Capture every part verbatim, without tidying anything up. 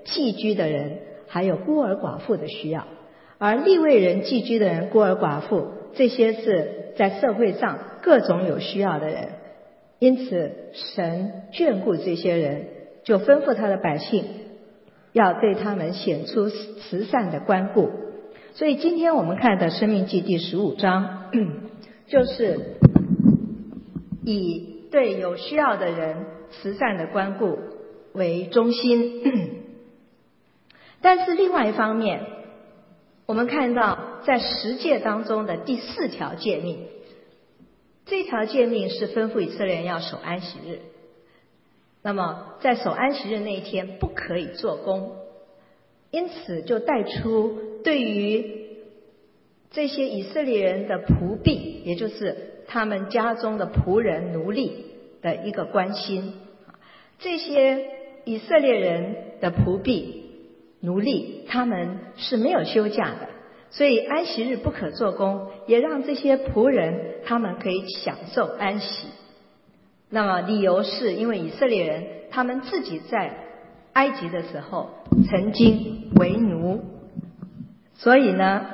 寄居的人还有孤儿寡妇的需要。而利未人、寄居的人、孤儿寡妇，这些是在社会上各种有需要的人，因此神眷顾这些人，就吩咐他的百姓要对他们显出慈善的关顾。所以今天我们看的申命记第十五章就是以对有需要的人慈善的关顾为中心。但是另外一方面，我们看到在十诫当中的第四条诫命，这条诫命是吩咐以色列人要守安息日。那么在守安息日那一天不可以做工，因此就带出对于这些以色列人的仆婢，也就是他们家中的仆人奴隶的一个关心。这些以色列人的仆婢奴隶他们是没有休假的，所以安息日不可做工，也让这些仆人他们可以享受安息。那么理由是因为以色列人他们自己在埃及的时候曾经为奴，所以呢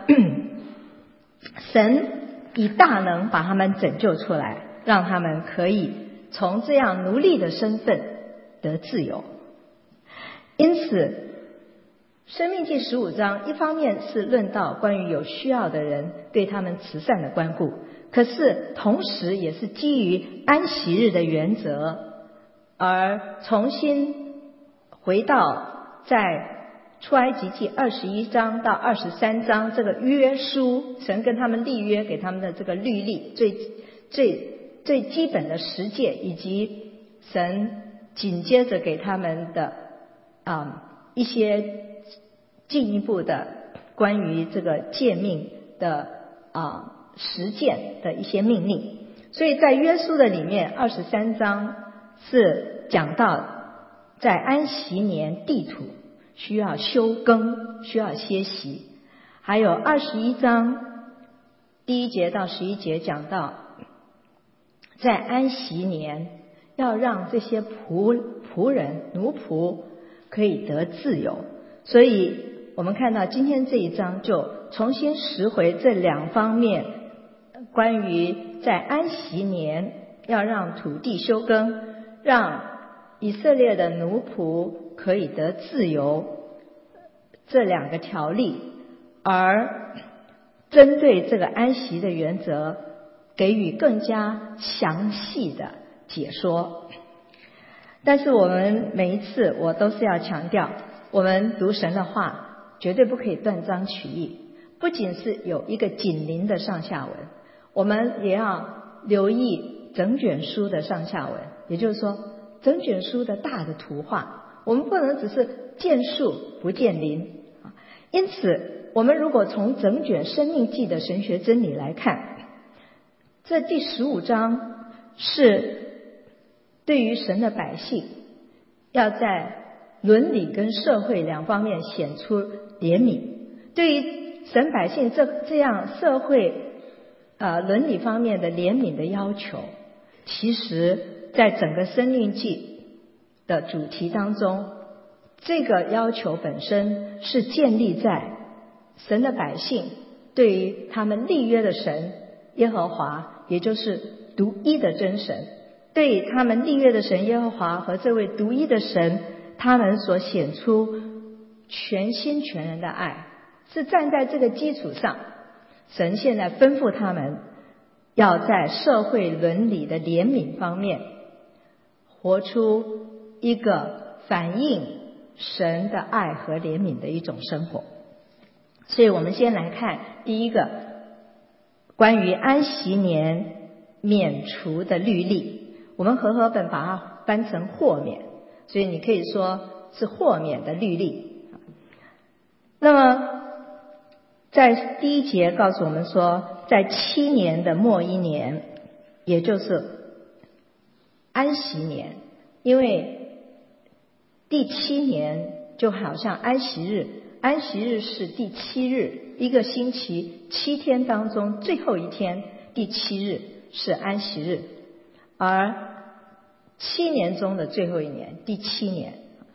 神以大能把他们拯救出来，让他们可以从这样奴隶的身份得自由。因此申命记十五章一方面是论到关于有需要的人对他们慈善的关顾，可是同时也是基于安息日的原则，而重新回到在出埃及记二十一章到二十三章这个约书，神跟他们立约给他们的这个律例，最最最基本的十诫，以及神紧接着给他们的啊、嗯、一些进一步的关于这个诫命的啊、呃、实践的一些命令。所以在约书的里面，二十三章是讲到在安息年地土需要休耕，需要歇息。还有二十一章第一节到十一节讲到在安息年要让这些仆仆人奴仆可以得自由。所以我们看到今天这一章就重新拾回这两方面，关于在安息年要让土地休耕，让以色列的奴仆可以得自由这两个条例，而针对这个安息的原则给予更加详细的解说。但是我们每一次我都是要强调，我们读神的话绝对不可以断章取义，不仅是有一个紧邻的上下文，我们也要留意整卷书的上下文，也就是说整卷书的大的图画，我们不能只是见树不见林。因此我们如果从整卷申命记的神学真理来看，这第十五章是对于神的百姓要在伦理跟社会两方面显出怜悯。对于神百姓这这样社会呃伦理方面的怜悯的要求，其实在整个申命记的主题当中，这个要求本身是建立在神的百姓对于他们立约的神耶和华，也就是独一的真神，对他们立约的神耶和华和这位独一的神，他们所显出全心全人的爱，是站在这个基础上，神现在吩咐他们要在社会伦理的怜悯方面活出一个反映神的爱和怜悯的一种生活。所以我们先来看第一个关于安息年免除的律例，我们和合本把它翻成豁免，所以你可以说是豁免的律例。那么在第一节告诉我们说，在七年的末一年，也就是安息年，因为第七年就好像安息日，安息日是第七日，一个星期七天当中最后一天，第七日是安息日，而七年中的最后一年，第七年，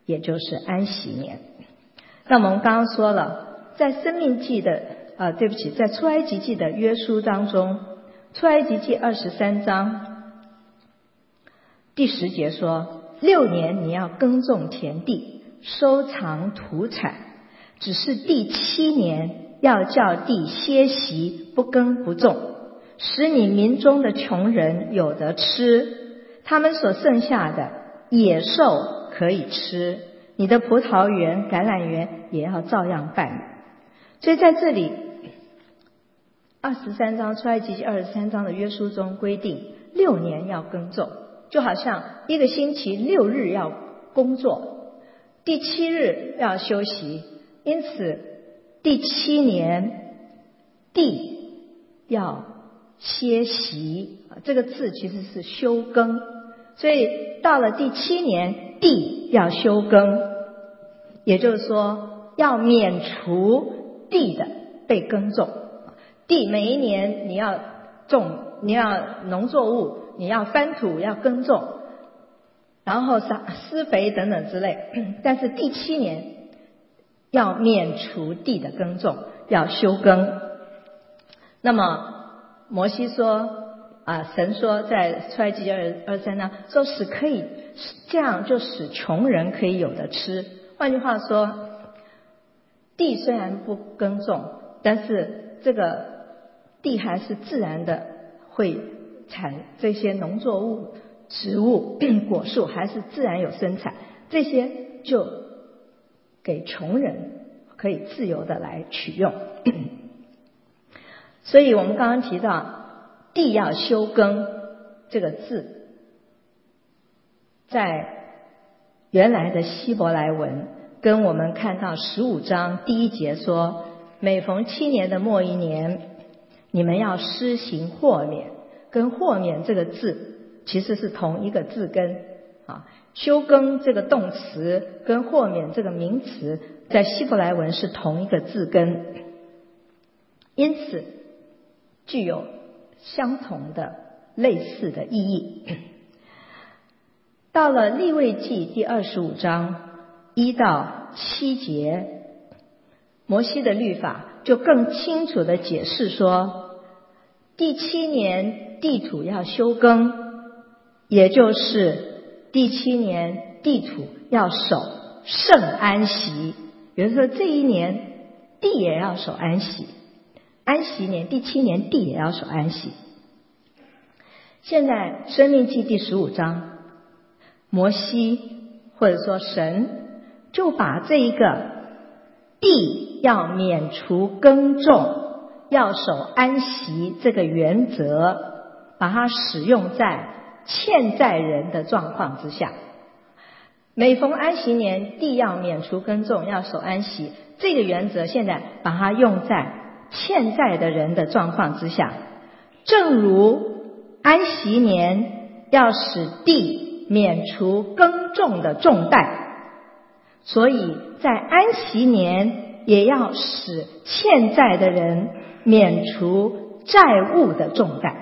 也就是安息年。那我们刚刚说了，在生命记的呃，对不起，在出埃及记的约书当中，出埃及记二十三章第十节说，六年你要耕种田地，收藏土产，只是第七年要叫地歇息，不耕不种，使你民中的穷人有得吃，他们所剩下的野兽可以吃，你的葡萄园、橄榄园也要照样办理。所以在这里二十三章出埃及记二十三章的约书中规定，六年要耕种，就好像一个星期六日要工作，第七日要休息，因此第七年地要歇息，这个字其实是休耕，所以到了第七年地要休耕，也就是说要免除地的被耕种。地每一年你要种，你要农作物，你要翻土，要耕种，然后施肥等等之类，但是第七年要免除地的耕种，要休耕。那么摩西说啊，神说在出埃及记二二三章说使可以这样，就使穷人可以有的吃。换句话说，地虽然不耕种，但是这个地还是自然的会产这些农作物、植物、果树，还是自然有生产，这些就给穷人可以自由的来取用。所以我们刚刚提到地要休耕这个字，在原来的希伯来文跟我们看到十五章第一节说，每逢七年的末一年，你们要施行豁免，跟豁免这个字其实是同一个字根啊。休耕这个动词跟豁免这个名词在希伯来文是同一个字根，因此具有相同的类似的意义。到了利未记第二十五章一到七节，摩西的律法就更清楚地解释说，第七年地土要休耕，也就是第七年地土要守圣安息，比如说这一年地也要守安息，安息年第七年地也要守安息。现在申命记第十五章，摩西或者说神就把这一个地要免除耕种，要守安息这个原则，把它使用在欠债人的状况之下。每逢安息年，地要免除耕种，要守安息，这个原则现在把它用在欠债的人的状况之下。正如安息年要使地免除耕种的重担，所以在安息年也要使欠债的人免除债务的重担。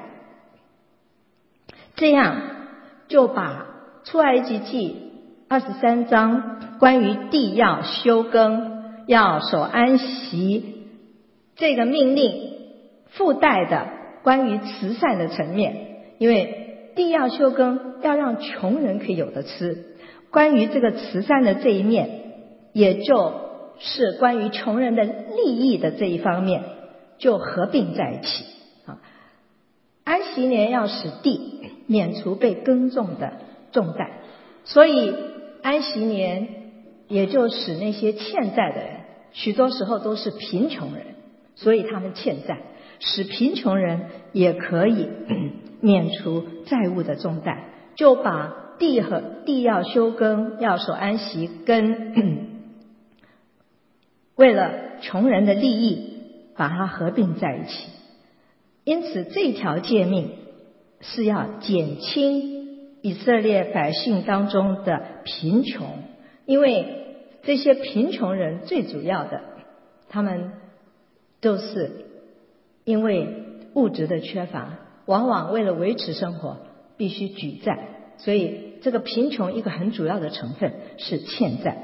这样就把出埃及记二十三章关于地要休耕、要守安息这个命令附带的关于慈善的层面，因为地要休耕，要让穷人可以有的吃，关于这个慈善的这一面，也就是关于穷人的利益的这一方面，就合并在一起啊。安息年要使地免除被耕种的重担，所以安息年也就使那些欠债的人，许多时候都是贫穷人，所以他们欠债，使贫穷人也可以免除债务的重担，就把地和地要休耕、要守安息跟为了穷人的利益把它合并在一起。因此这条诫命是要减轻以色列百姓当中的贫穷，因为这些贫穷人最主要的，他们都是因为物质的缺乏，往往为了维持生活必须举债，所以这个贫穷一个很主要的成分是欠债。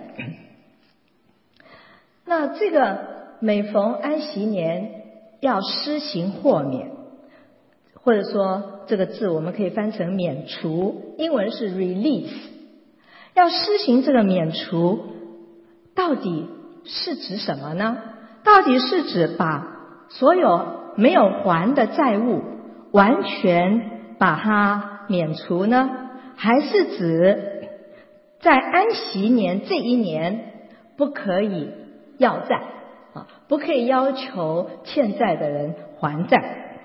那这个每逢安息年要施行豁免，或者说这个字我们可以翻成免除，英文是 release。要施行这个免除，到底是指什么呢？到底是指把所有没有还的债务完全把它免除呢？还是指在安息年这一年不可以要债啊，不可以要求欠债的人还债？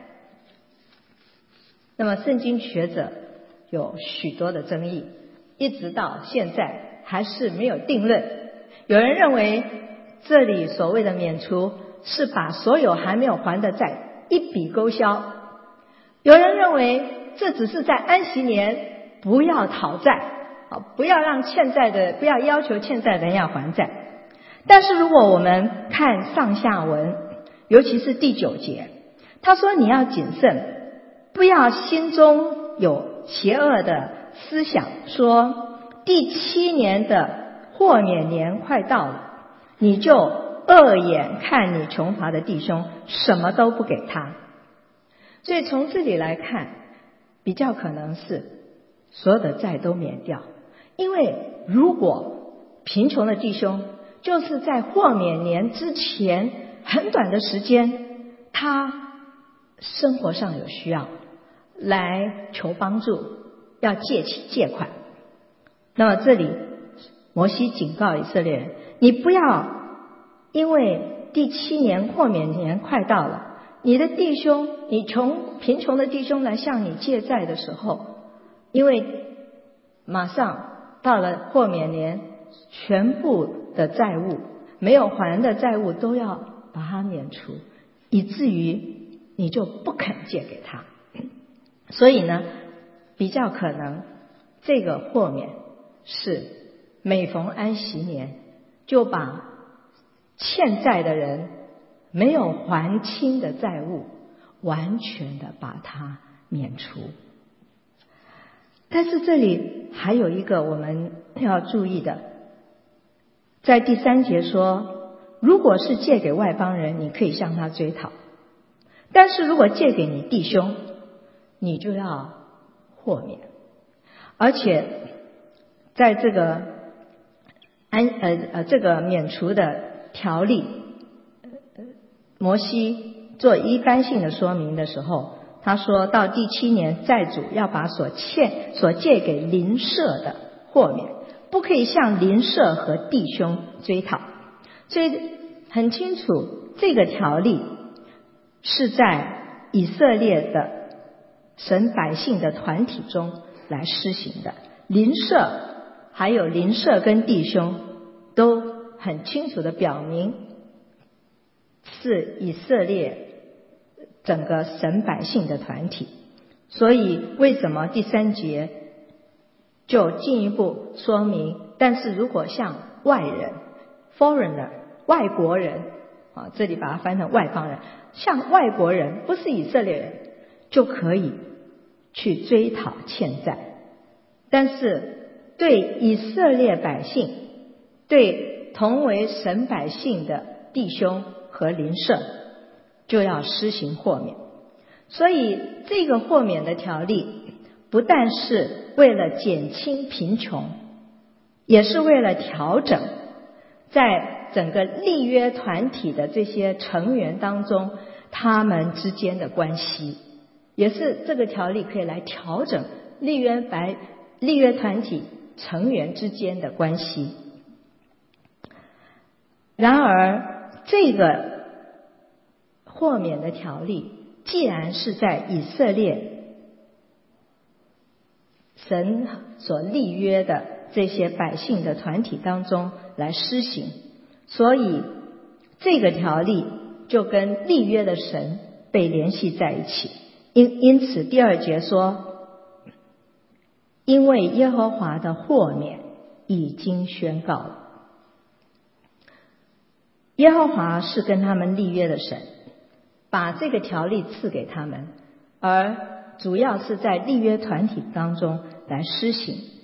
那么圣经学者有许多的争议，一直到现在还是没有定论。有人认为这里所谓的免除是把所有还没有还的债一笔勾销，有人认为这只是在安息年不要讨债，不要让欠债的不要要求欠债的人要还债。但是如果我们看上下文，尤其是第九节，他说你要谨慎，不要心中有邪恶的思想，说第七年的豁免年快到了，你就恶眼看你穷乏的弟兄，什么都不给他。所以从这里来看，比较可能是所有的债都免掉。因为如果贫穷的弟兄就是在豁免年之前很短的时间，他生活上有需要来求帮助，要借起借款，那么这里摩西警告以色列人，你不要因为第七年豁免年快到了，你的弟兄你穷贫穷的弟兄来向你借债的时候，因为马上到了豁免年，全部的债务没有还的债务都要把它免除，以至于你就不肯借给他。所以呢，比较可能这个豁免是每逢安息年就把欠债的人没有还清的债务完全的把它免除。但是这里还有一个我们要注意的，在第三节说，如果是借给外邦人，你可以向他追讨，但是如果借给你弟兄，你就要豁免。而且在这个安呃呃这个免除的条例，摩西做一般性的说明的时候，他说到第七年，债主要把所欠所借给邻舍的豁免，不可以向邻舍和弟兄追讨。所以很清楚，这个条例是在以色列的神百姓的团体中来施行的。邻舍还有邻舍跟弟兄都很清楚的表明是以色列整个神百姓的团体。所以为什么第三节就进一步说明，但是如果像外人 foreigner 外国人啊，这里把它翻成外邦人，像外国人不是以色列人就可以去追讨欠债，但是对以色列百姓，对同为神百姓的弟兄和邻舍就要施行豁免。所以这个豁免的条例不但是为了减轻贫穷，也是为了调整在整个立约团体的这些成员当中他们之间的关系，也是这个条例可以来调整立约白立约团体成员之间的关系。然而这个豁免的条例既然是在以色列神所立约的这些百姓的团体当中来施行，所以这个条例就跟立约的神被联系在一起。因因此第二节说，因为耶和华的豁免已经宣告了。耶和华是跟他们立约的神，把这个条例赐给他们，而主要是在立约团体当中来施行。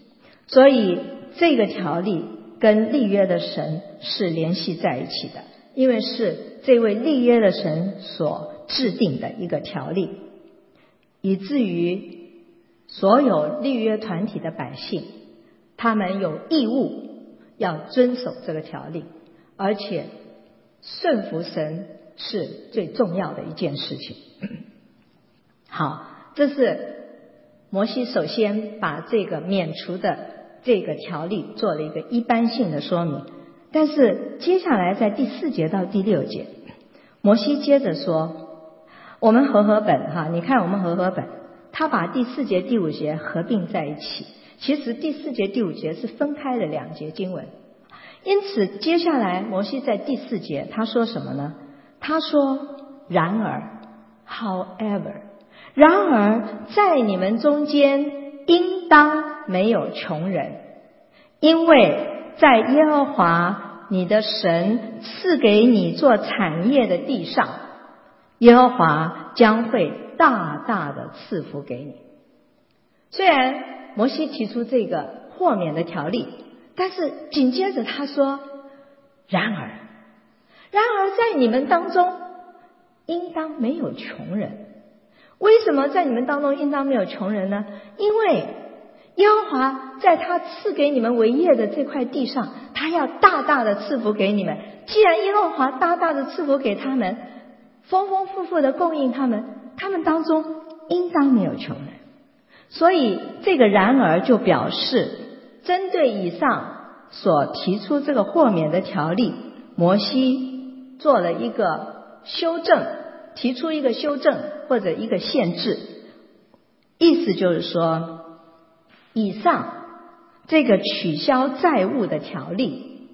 所以这个条例跟立约的神是联系在一起的，因为是这位立约的神所制定的一个条例，以至于所有立约团体的百姓，他们有义务要遵守这个条例，而且顺服神是最重要的一件事情。好，这是摩西首先把这个免除的这个条例做了一个一般性的说明，但是接下来在第四节到第六节，摩西接着说，我们和合本哈，你看我们和合本，他把第四节第五节合并在一起，其实第四节第五节是分开的两节经文。因此接下来摩西在第四节他说什么呢？他说然而 however， 然而在你们中间应当没有穷人，因为在耶和华你的神赐给你做产业的地上，耶和华将会大大的赐福给你。虽然摩西提出这个豁免的条例，但是紧接着他说然而然而在你们当中应当没有穷人。为什么在你们当中应当没有穷人呢？因为耶和华在他赐给你们为业的这块地上，他要大大的赐福给你们。既然耶和华大大的赐福给他们，丰丰富富的供应他们，他们当中应当没有穷人。所以这个然而就表示针对以上所提出这个豁免的条例，摩西做了一个修正，提出一个修正或者一个限制，意思就是说，以上这个取消债务的条例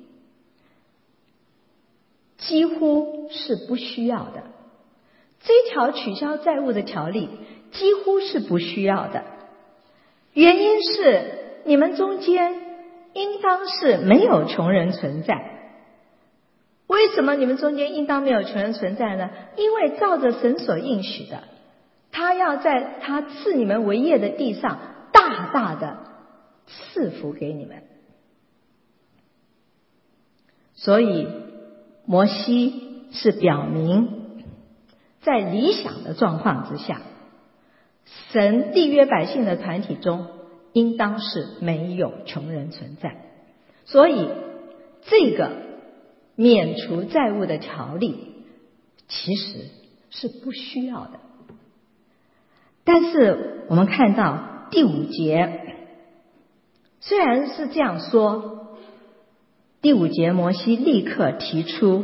几乎是不需要的，这条取消债务的条例几乎是不需要的。原因是你们中间应当是没有穷人存在。为什么你们中间应当没有穷人存在呢？因为照着神所应许的，他要在他赐你们为业的地上大大的赐福给你们。所以摩西是表明，在理想的状况之下，神立约百姓的团体中应当是没有穷人存在。所以这个免除债务的条例其实是不需要的。但是我们看到第五节，虽然是这样说，第五节摩西立刻提出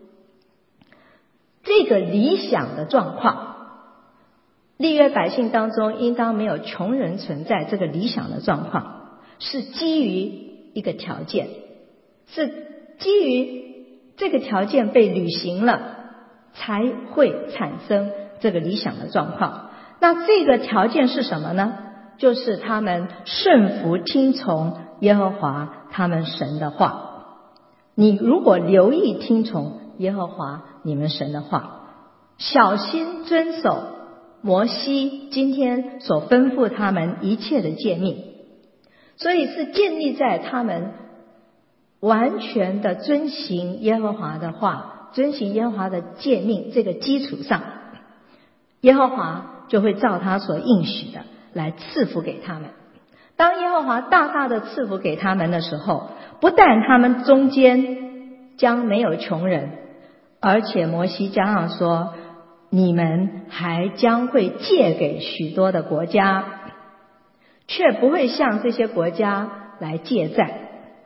这个理想的状况，立约百姓当中应当没有穷人存在，这个理想的状况是基于一个条件，是基于这个条件被履行了才会产生这个理想的状况。那这个条件是什么呢？就是他们顺服听从耶和华他们神的话。你如果留意听从耶和华你们神的话，小心遵守摩西今天所吩咐他们一切的诫命，所以是建立在他们完全的遵行耶和华的话，遵行耶和华的诫命这个基础上，耶和华就会照他所应许的来赐福给他们。当耶和华大大的赐福给他们的时候，不但他们中间将没有穷人，而且摩西加上说，你们还将会借给许多的国家，却不会向这些国家来借债。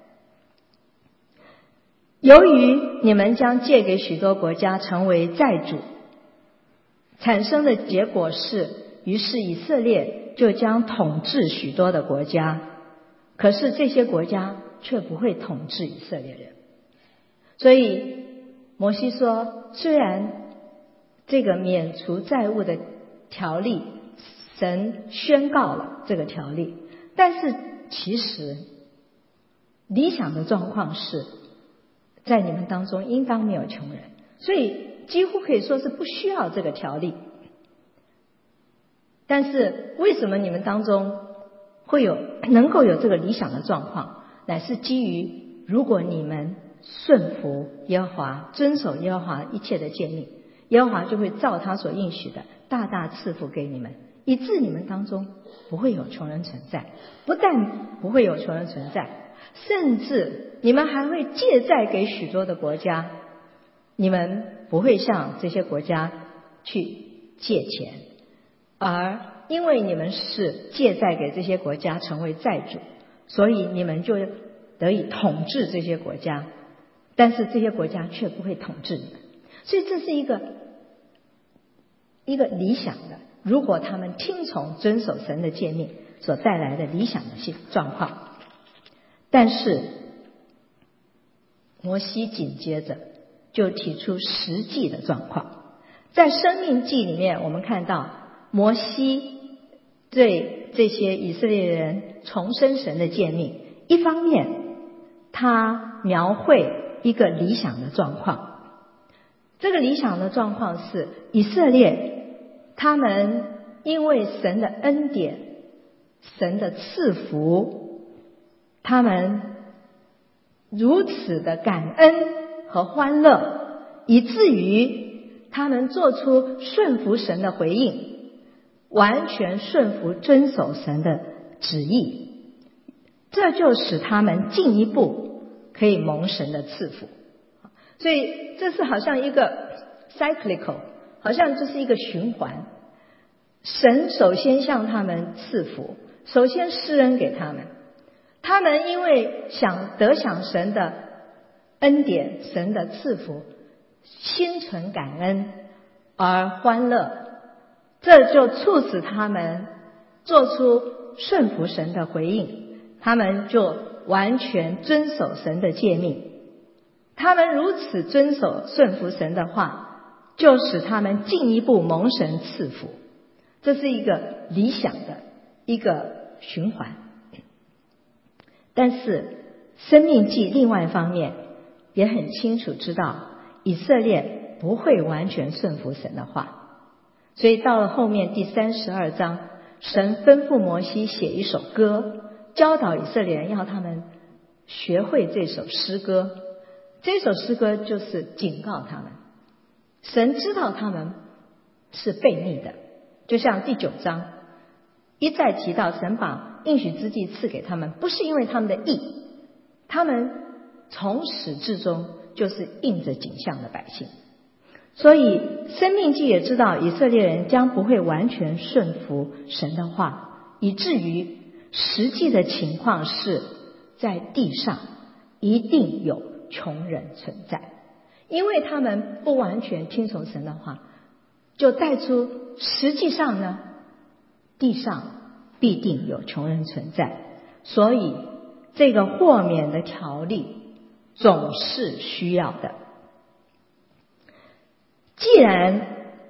由于你们将借给许多国家成为债主，产生的结果是，于是以色列就将统治许多的国家，可是这些国家却不会统治以色列人。所以摩西说，虽然这个免除债务的条例神宣告了这个条例，但是其实理想的状况是在你们当中应当没有穷人，所以几乎可以说是不需要这个条例。但是为什么你们当中会有能够有这个理想的状况，乃是基于如果你们顺服耶和华，遵守耶和华一切的诫命，耶和华就会照他所应许的大大赐福给你们，以致你们当中不会有穷人存在。不但不会有穷人存在，甚至你们还会借债给许多的国家，你们不会向这些国家去借钱，而因为你们是借债给这些国家成为债主，所以你们就得以统治这些国家，但是这些国家却不会统治你们。所以这是一个一个理想的，如果他们听从遵守神的诫命所带来的理想的状况。但是摩西紧接着就提出实际的状况。在申命记里面，我们看到摩西对这些以色列人重申神的诫命，一方面他描绘一个理想的状况，这个理想的状况是以色列他们因为神的恩典，神的赐福，他们如此的感恩和欢乐，以至于他们做出顺服神的回应，完全顺服遵守神的旨意，这就使他们进一步可以蒙神的赐福。所以这是好像一个 cyclical， 好像这是一个循环。神首先向他们赐福，首先施恩给他们，他们因为想得享神的恩典，神的赐福，心存感恩而欢乐，这就促使他们做出顺服神的回应，他们就完全遵守神的诫命。他们如此遵守顺服神的话，就使他们进一步蒙神赐福。这是一个理想的一个循环。但是申命记另外一方面也很清楚知道，以色列不会完全顺服神的话，所以到了后面第三十二章，神吩咐摩西写一首歌，教导以色列人，要他们学会这首诗歌。这首诗歌就是警告他们，神知道他们是悖逆的，就像第九章一再提到，神把应许之地赐给他们，不是因为他们的义，他们从始至终就是应着景象的百姓。所以申命记也知道以色列人将不会完全顺服神的话，以至于实际的情况是在地上一定有穷人存在，因为他们不完全听从神的话，就带出实际上呢，地上必定有穷人存在。所以这个豁免的条例总是需要的。既然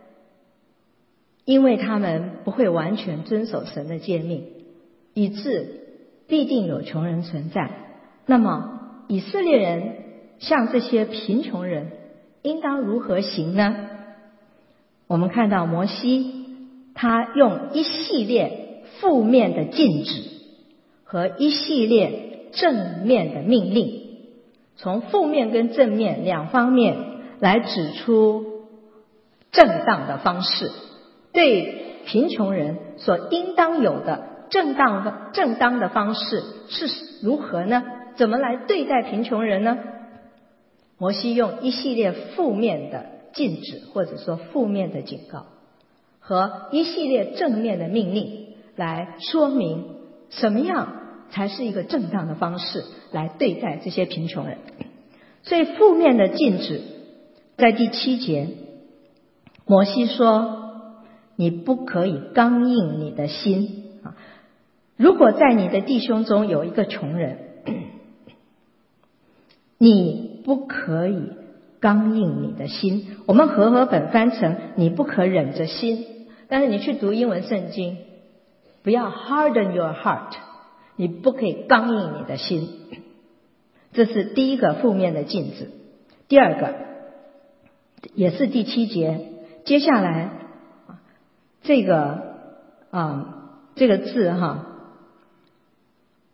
因为他们不会完全遵守神的诫命，以致必定有穷人存在，那么以色列人像这些贫穷人应当如何行呢？我们看到摩西他用一系列负面的禁止和一系列正面的命令，从负面跟正面两方面来指出正当的方式，对贫穷人所应当有的正当正当的方式是如何呢？怎么来对待贫穷人呢？摩西用一系列负面的禁止，或者说负面的警告，和一系列正面的命令来说明什么样才是一个正当的方式来对待这些贫穷人。所以负面的禁止在第七节，摩西说你不可以刚硬你的心。如果在你的弟兄中有一个穷人，你不可以刚硬你的心。我们和合本翻成你不可忍着心，但是你去读英文圣经，不要 harden your heart， 你不可以刚硬你的心。这是第一个负面的禁止。第二个也是第七节，接下来这个啊、嗯、这个字哈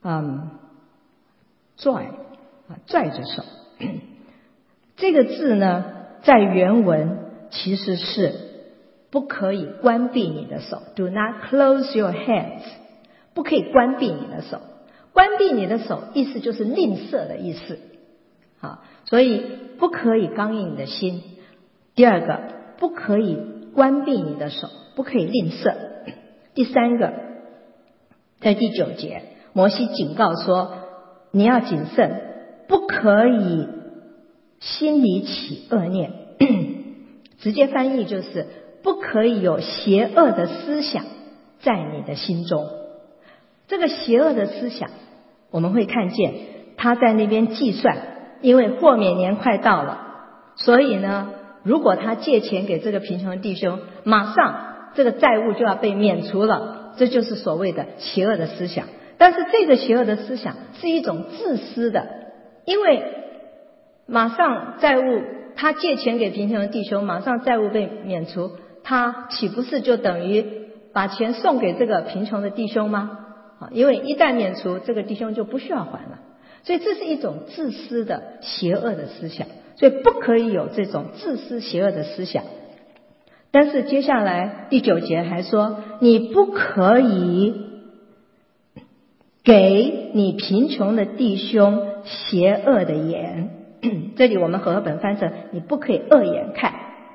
嗯，拽啊，拽着手。这个字呢，在原文其实是不可以关闭你的手 ，Do not close your hands， 不可以关闭你的手。关闭你的手，意思就是吝啬的意思。好，所以不可以刚硬你的心。第二个，不可以关闭你的手，不可以吝啬。第三个，在第九节，摩西警告说，你要谨慎，不可以心里起恶念。直接翻译就是不可以有邪恶的思想在你的心中。这个邪恶的思想，我们会看见他在那边计算，因为豁免年快到了，所以呢，如果他借钱给这个贫穷的弟兄，马上这个债务就要被免除了，这就是所谓的邪恶的思想。但是这个邪恶的思想是一种自私的，因为马上债务，他借钱给贫穷的弟兄，马上债务被免除，他岂不是就等于把钱送给这个贫穷的弟兄吗？因为一旦免除，这个弟兄就不需要还了。所以这是一种自私的邪恶的思想，所以不可以有这种自私邪恶的思想。但是接下来第九节还说，你不可以给你贫穷的弟兄邪恶的眼。这里我们和合本翻成，你不可以恶眼看，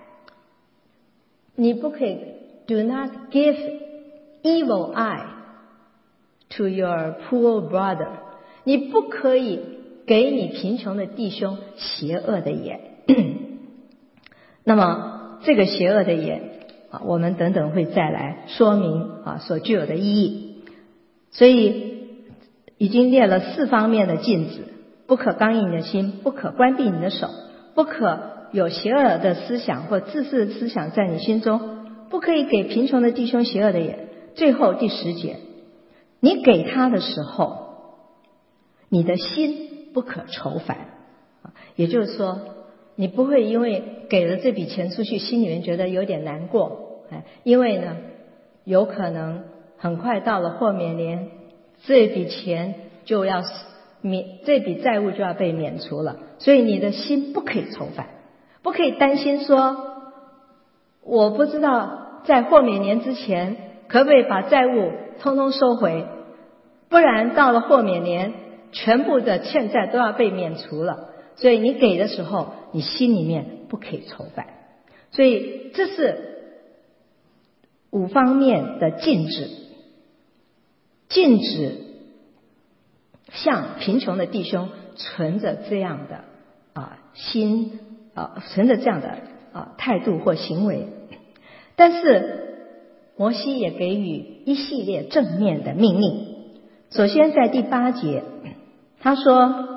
你不可以 do not give evil eye to your poor brother， 你不可以给你贫穷的弟兄邪恶的眼。那么这个邪恶的眼啊，我们等等会再来说明啊所具有的意义。所以已经列了四方面的禁止：不可刚硬你的心，不可关闭你的手，不可有邪恶的思想或自私的思想在你心中，不可以给贫穷的弟兄邪恶的眼。最后第十节，你给他的时候，你的心不可愁烦。也就是说，你不会因为给了这笔钱出去，心里面觉得有点难过，因为呢，有可能很快到了豁免年，这笔钱就要免，这笔债务就要被免除了，所以你的心不可以愁烦，不可以担心说，我不知道在豁免年之前可不可以把债务通通收回，不然到了豁免年，全部的欠债都要被免除了。所以你给的时候，你心里面不可以愁烦。所以这是五方面的禁止，禁止向贫穷的弟兄存着这样的啊心啊，存着这样的啊态度或行为。但是摩西也给予一系列正面的命令。首先在第八节，他说，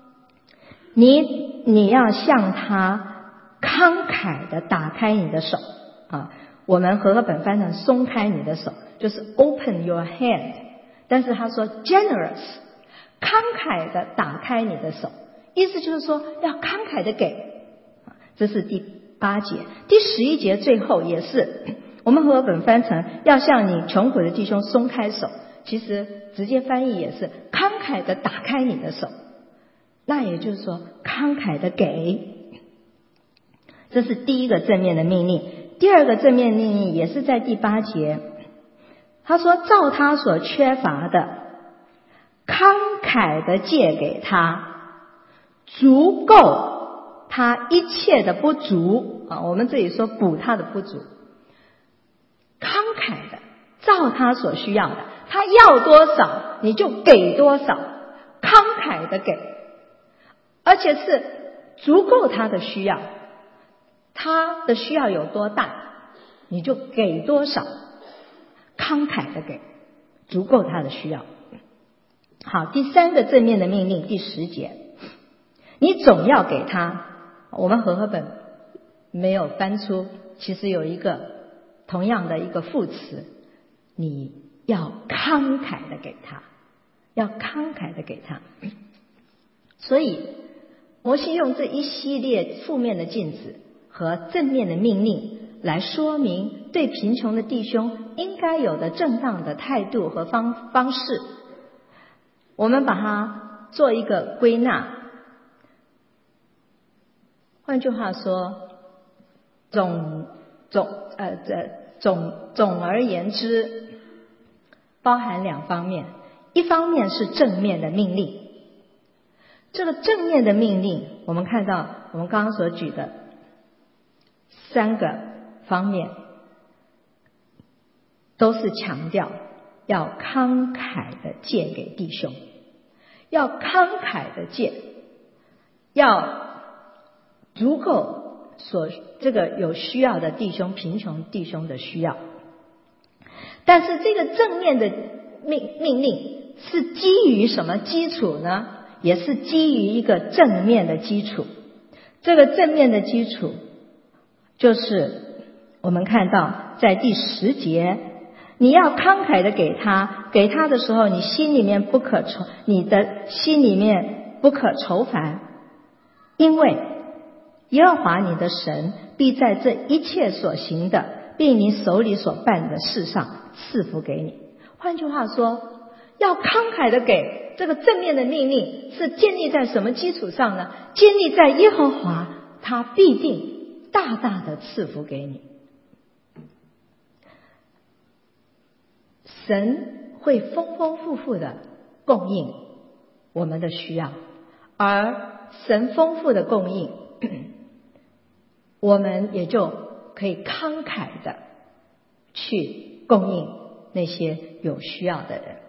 你你要向他慷慨的打开你的手啊，我们和合本翻成松开你的手，就是 open your hand。但是他说 generous， 慷慨的打开你的手，意思就是说要慷慨的给。这是第八节。第十一节最后也是，我们和合本翻成要向你穷苦的弟兄松开手，其实直接翻译也是慷慨的打开你的手。那也就是说慷慨的给，这是第一个正面的命令。第二个正面命令也是在第八节，他说照他所缺乏的慷慨的借给他，足够他一切的不足啊，我们这里说补他的不足，慷慨的照他所需要的，他要多少你就给多少，慷慨的给，而且是足够他的需要，他的需要有多大你就给多少，慷慨的给，足够他的需要。好，第三个正面的命令，第十节，你总要给他，我们和合本没有翻出，其实有一个同样的一个副词，你要慷慨的给他，要慷慨的给他。所以摩西用这一系列负面的禁止和正面的命令来说明对贫穷的弟兄应该有的正当的态度和方方式。 我们把它做一个归纳。换句话说，总总呃这总总而言之，包含两方面，一方面是正面的命令。这个正面的命令，我们看到我们刚刚所举的三个方面，都是强调要慷慨的借给弟兄，要慷慨的借，要足够所这个有需要的弟兄，贫穷弟兄的需要。但是这个正面的命命令是基于什么基础呢？也是基于一个正面的基础。这个正面的基础就是我们看到在第十节，你要慷慨的给他，给他的时候你心里面不可愁，你的心里面不可愁烦，因为耶和华你的神必在这一切所行的并你手里所办的事上赐福给你。换句话说，要慷慨的给，这个正面的命令是建立在什么基础上呢？建立在耶和华他必定大大的赐福给你。神会丰丰富富的供应我们的需要，而神丰富的供应，我们也就可以慷慨的去供应那些有需要的人。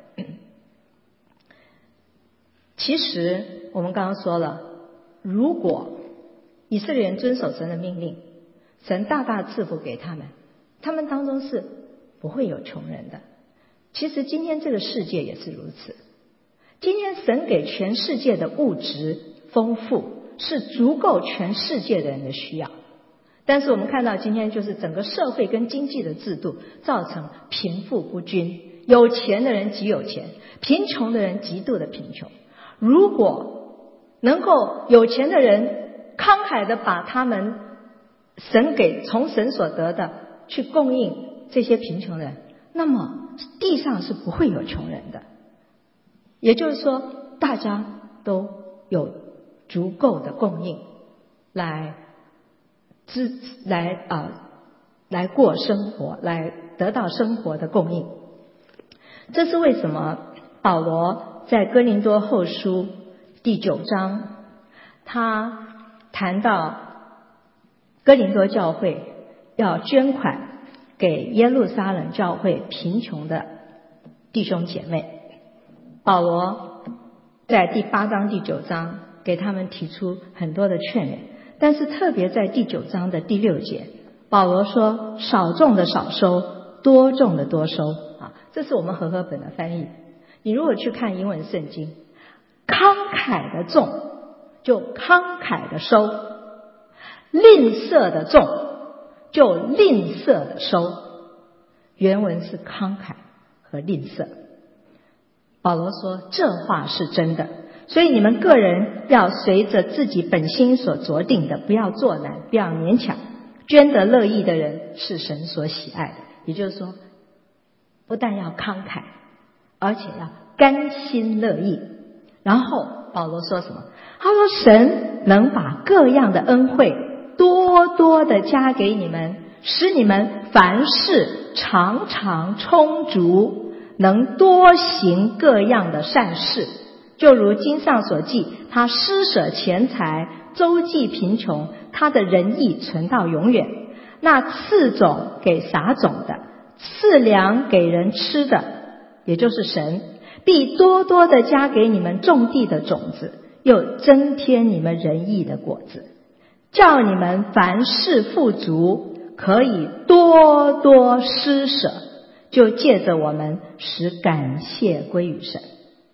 其实我们刚刚说了，如果以色列人遵守神的命令，神大大赐福给他们，他们当中是不会有穷人的。其实今天这个世界也是如此，今天神给全世界的物质丰富，是足够全世界的人的需要。但是我们看到今天就是整个社会跟经济的制度造成贫富不均，有钱的人极有钱，贫穷的人极度的贫穷。如果能够有钱的人慷慨的把他们神给从神所得的去供应这些贫穷人，那么地上是不会有穷人的。也就是说，大家都有足够的供应来支来啊、呃、来过生活，来得到生活的供应。这是为什么保罗在哥林多后书第九章，他谈到哥林多教会要捐款给耶路撒冷教会贫穷的弟兄姐妹。保罗在第八章第九章给他们提出很多的劝勉，但是特别在第九章的第六节，保罗说少种的少收，多种的多收啊，这是我们和合本的翻译。你如果去看英文圣经，慷慨的种就慷慨的收，吝啬的种就吝啬的收，原文是慷慨和吝啬。保罗说这话是真的，所以你们个人要随着自己本心所酌定的，不要作难，不要勉强。捐得乐意的人是神所喜爱的。也就是说，不但要慷慨，而且要甘心乐意。然后保罗说什么？他说神能把各样的恩惠多多的加给你们，使你们凡事常常充足，能多行各样的善事。就如经上所记，他施舍钱财，周济贫穷，他的仁义存到永远。那赐种给撒种的，赐粮给人吃的，也就是神，必多多的加给你们种地的种子，又增添你们仁义的果子，叫你们凡事富足，可以多多施舍，就借着我们使感谢归于神。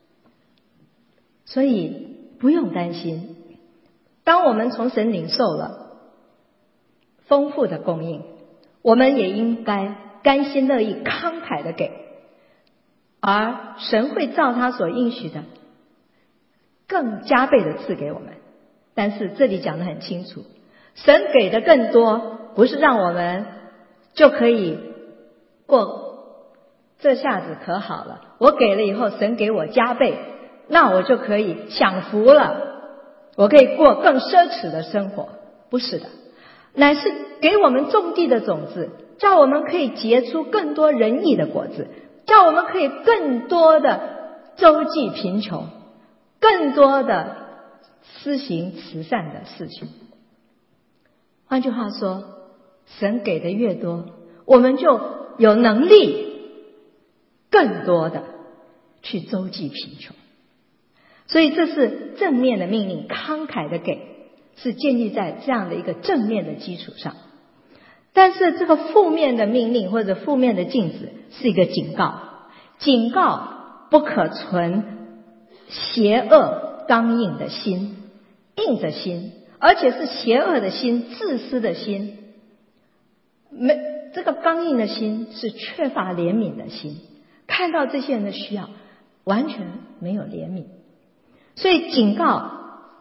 所以不用担心，当我们从神领受了丰富的供应，我们也应该甘心乐意慷慨的给，而神会照他所应许的更加倍的赐给我们。但是这里讲得很清楚，神给的更多，不是让我们就可以过这下子可好了，我给了以后神给我加倍， 那我就可以享福了，我可以过更奢侈的生活。不是的，乃是给我们种地的种子，叫我们可以结出更多仁义的果子，叫我们可以更多的周济贫穷，更多的施行慈善的事情。换句话说，神给的越多，我们就有能力更多的去周济贫穷。所以这是正面的命令，慷慨的给，是建立在这样的一个正面的基础上。但是这个负面的命令或者负面的禁止是一个警告，警告不可存邪恶刚硬的心，硬着心，而且是邪恶的心，自私的心。没这个刚硬的心是缺乏怜悯的心，看到这些人的需要完全没有怜悯。所以警告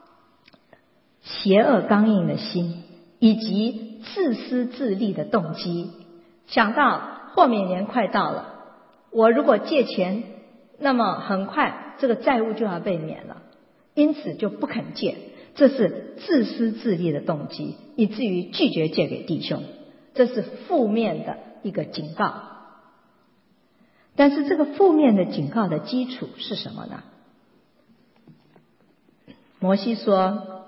邪恶刚硬的心，以及自私自利的动机。想到豁免年快到了，我如果借钱，那么很快这个债务就要被免了，因此就不肯借，这是自私自利的动机，以至于拒绝借给弟兄，这是负面的一个警告。但是这个负面的警告的基础是什么呢？摩西说，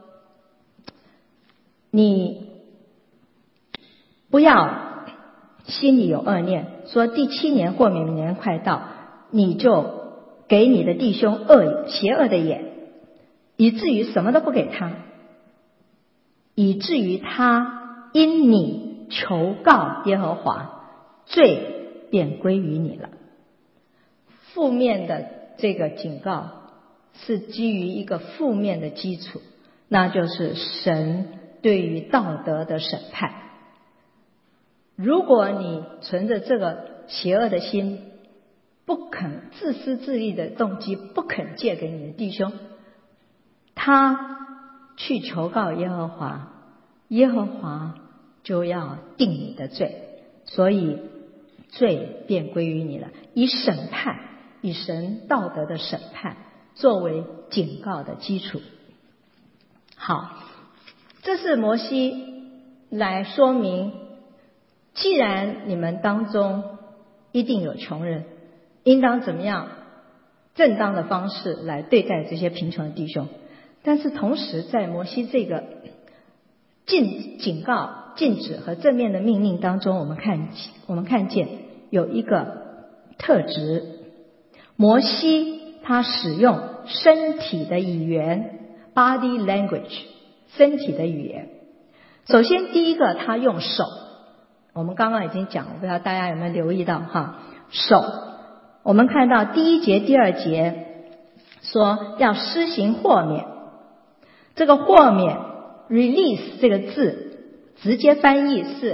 你不要心里有恶念，说第七年豁免年快到，你就给你的弟兄恶邪恶的眼，以至于什么都不给他，以至于他因你求告耶和华，罪便归于你了。负面的这个警告是基于一个负面的基础，那就是神对于道德的审判。如果你存着这个邪恶的心，不肯自私自利的动机，不肯借给你的弟兄，他去求告耶和华，耶和华就要定你的罪，所以罪便归于你了。以审判，以神道德的审判作为警告的基础。好，这是摩西来说明，既然你们当中一定有穷人，应当怎么样正当的方式来对待这些贫穷的弟兄。但是同时在摩西这个禁警告、禁止和正面的命令当中，我们看我们看见有一个特质，摩西他使用身体的语言 body language， 身体的语言。首先第一个，他用手，我们刚刚已经讲了，不知道大家有没有留意到哈？手，我们看到第一节第二节说要施行豁免，这个豁免 release 这个字直接翻译是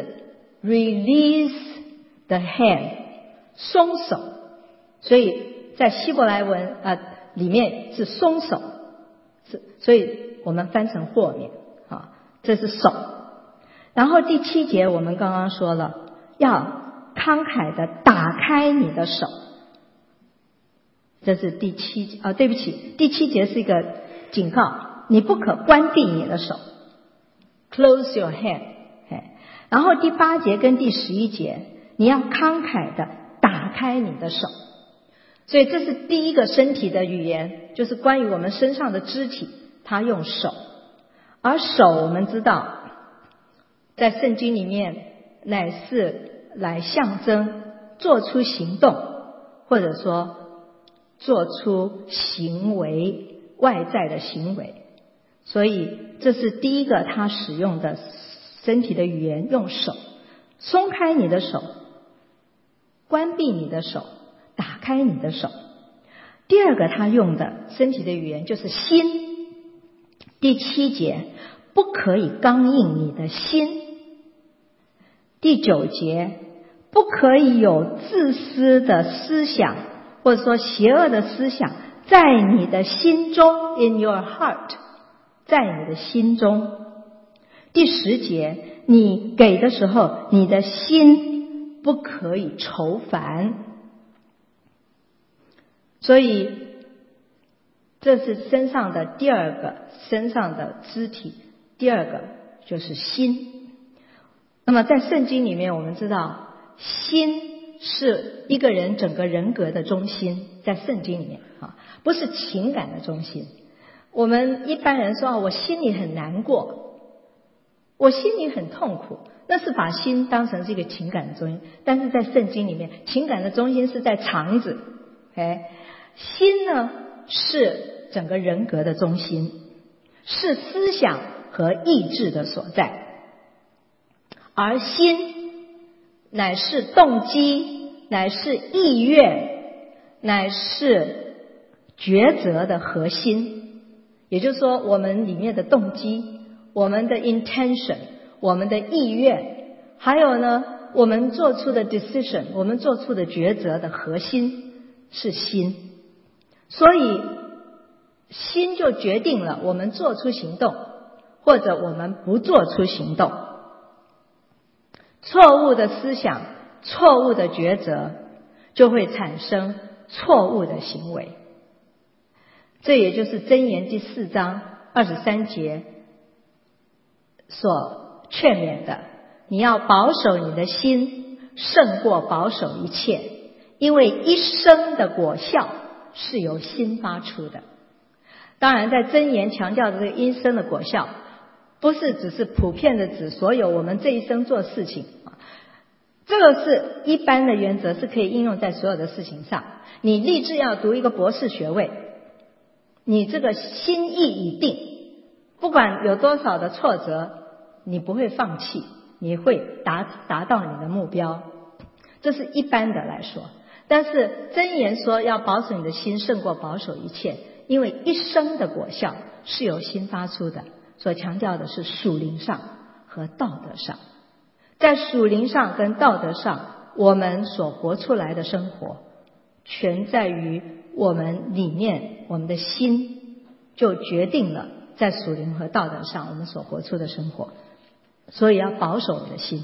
release the hand， 松手，所以在希伯来文呃里面是松手，是，所以我们翻成豁免啊，这是手。然后第七节我们刚刚说了，要慷慨的打开你的手，这是第七啊，对不起，第七节是一个警告，你不可关闭你的手 ，close your hand。然后第八节跟第十一节，你要慷慨的打开你的手。所以这是第一个身体的语言，就是关于我们身上的肢体，他用手。而手我们知道在圣经里面乃是来象征做出行动，或者说做出行为，外在的行为。所以这是第一个他使用的身体的语言，用手。松开你的手，关闭你的手，打开你的手。第二个他用的身体的语言就是心。第七节，不可以刚硬你的心。第九节，不可以有自私的思想，或者说邪恶的思想在你的心中 in your heart， 在你的心中。第十节，你给的时候，你的心不可以愁烦。所以这是身上的第二个，身上的肢体，第二个就是心。那么在圣经里面我们知道，心是一个人整个人格的中心，在圣经里面啊，不是情感的中心。我们一般人说啊，我心里很难过，我心里很痛苦，那是把心当成是一个情感的中心。但是在圣经里面，情感的中心是在肠子，哎，心呢是整个人格的中心，是思想和意志的所在。而心乃是动机，乃是意愿，乃是抉择的核心。也就是说，我们里面的动机，我们的 intention， 我们的意愿，还有呢我们做出的 decision， 我们做出的抉择的核心是心。所以心就决定了我们做出行动，或者我们不做出行动。错误的思想，错误的抉择，就会产生错误的行为。这也就是箴言第四章二十三节所劝勉的，你要保守你的心，胜过保守一切，因为一生的果效是由心发出的。当然在箴言强调的这个一生的果效，不是只是普遍的指所有我们这一生做事情，这个是一般的原则，是可以应用在所有的事情上。你立志要读一个博士学位，你这个心意已定，不管有多少的挫折，你不会放弃，你会达达到你的目标，这是一般的来说。但是箴言说要保守你的心，胜过保守一切，因为一生的果效是由心发出的，所强调的是属灵上和道德上。在属灵上跟道德上，我们所活出来的生活全在于我们里面，我们的心就决定了在属灵和道德上我们所活出的生活。所以要保守你的心。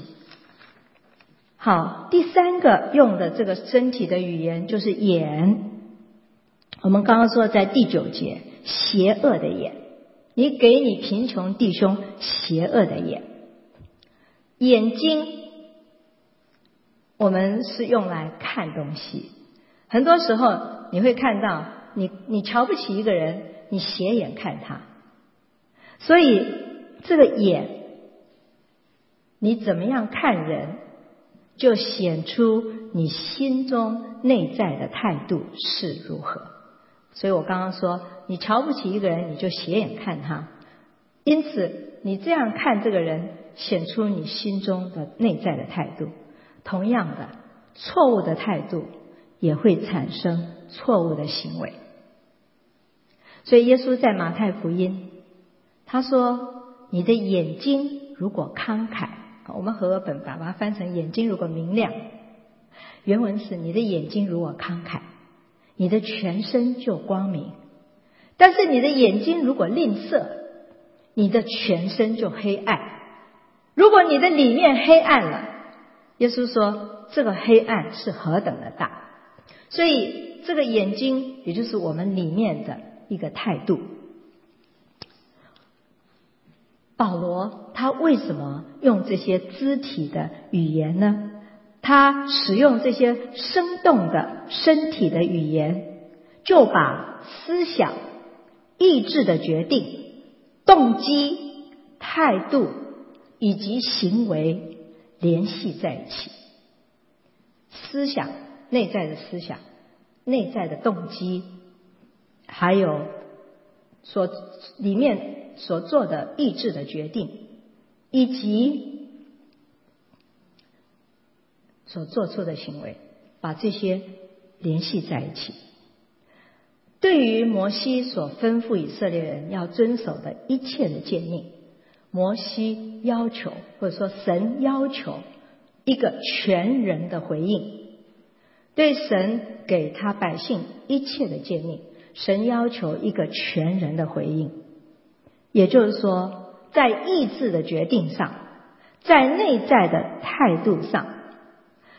好，第三个用的这个身体的语言就是眼。我们刚刚说在第九节，邪恶的眼，你给你贫穷弟兄邪恶的眼。眼睛我们是用来看东西，很多时候你会看到你你瞧不起一个人，你斜眼看他。所以这个眼，你怎么样看人，就显出你心中内在的态度是如何。所以我刚刚说，你瞧不起一个人，你就斜眼看他，因此你这样看这个人，显出你心中的内在的态度。同样的，错误的态度也会产生错误的行为。所以耶稣在马太福音他说，你的眼睛如果慷慨，我们和合本把它翻成眼睛如果明亮，原文是你的眼睛如果慷慨，你的全身就光明。但是你的眼睛如果吝啬，你的全身就黑暗。如果你的里面黑暗了，耶稣说这个黑暗是何等的大。所以这个眼睛也就是我们里面的一个态度。保罗他为什么用这些肢体的语言呢？他使用这些生动的身体的语言，就把思想、意志的决定、动机、态度以及行为联系在一起。思想，内在的思想，内在的动机，还有所里面所做的意志的决定，以及所做出的行为，把这些联系在一起。对于摩西所吩咐以色列人要遵守的一切的诫命，摩西要求，或者说神要求一个全人的回应。对神给他百姓一切的诫命，神要求一个全人的回应。也就是说，在意志的决定上，在内在的态度上，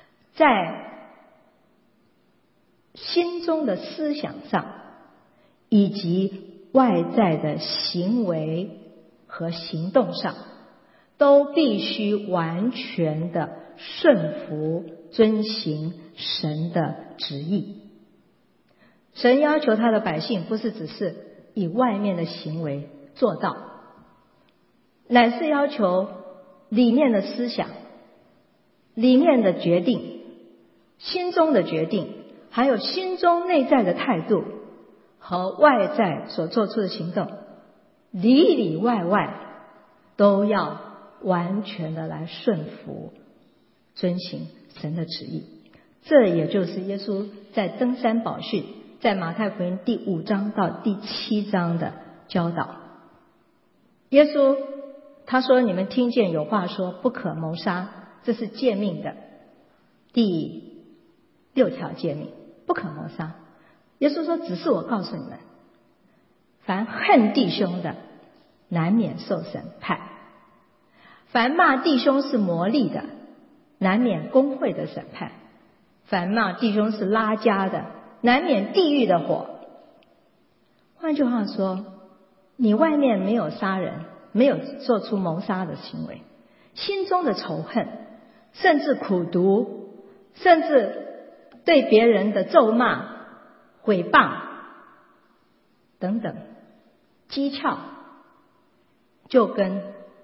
在心中的思想上， 以及外在的行为和行动上，都必须完全的顺服遵行神的旨意。神要求他的百姓不是只是以外面的行为做到，乃是要求里面的思想、里面的决定、心中的决定，还有心中内在的态度和外在所做出的行动，里里外外都要完全的来顺服遵行神的旨意。这也就是耶稣在登山宝训，在马太福音第五章到第七章的教导。耶稣他说，你们听见有话说不可谋杀，这是诫命的第六条诫命，不可谋杀。耶稣说，只是我告诉你们，凡恨弟兄的难免受审判，凡骂弟兄是魔力的难免公会的审判，凡骂弟兄是拉加的难免地狱的火。换句话说，你外面没有杀人，没有做出谋杀的行为，心中的仇恨，甚至苦毒，甚至对别人的咒骂、毁谤等等讥诮，就跟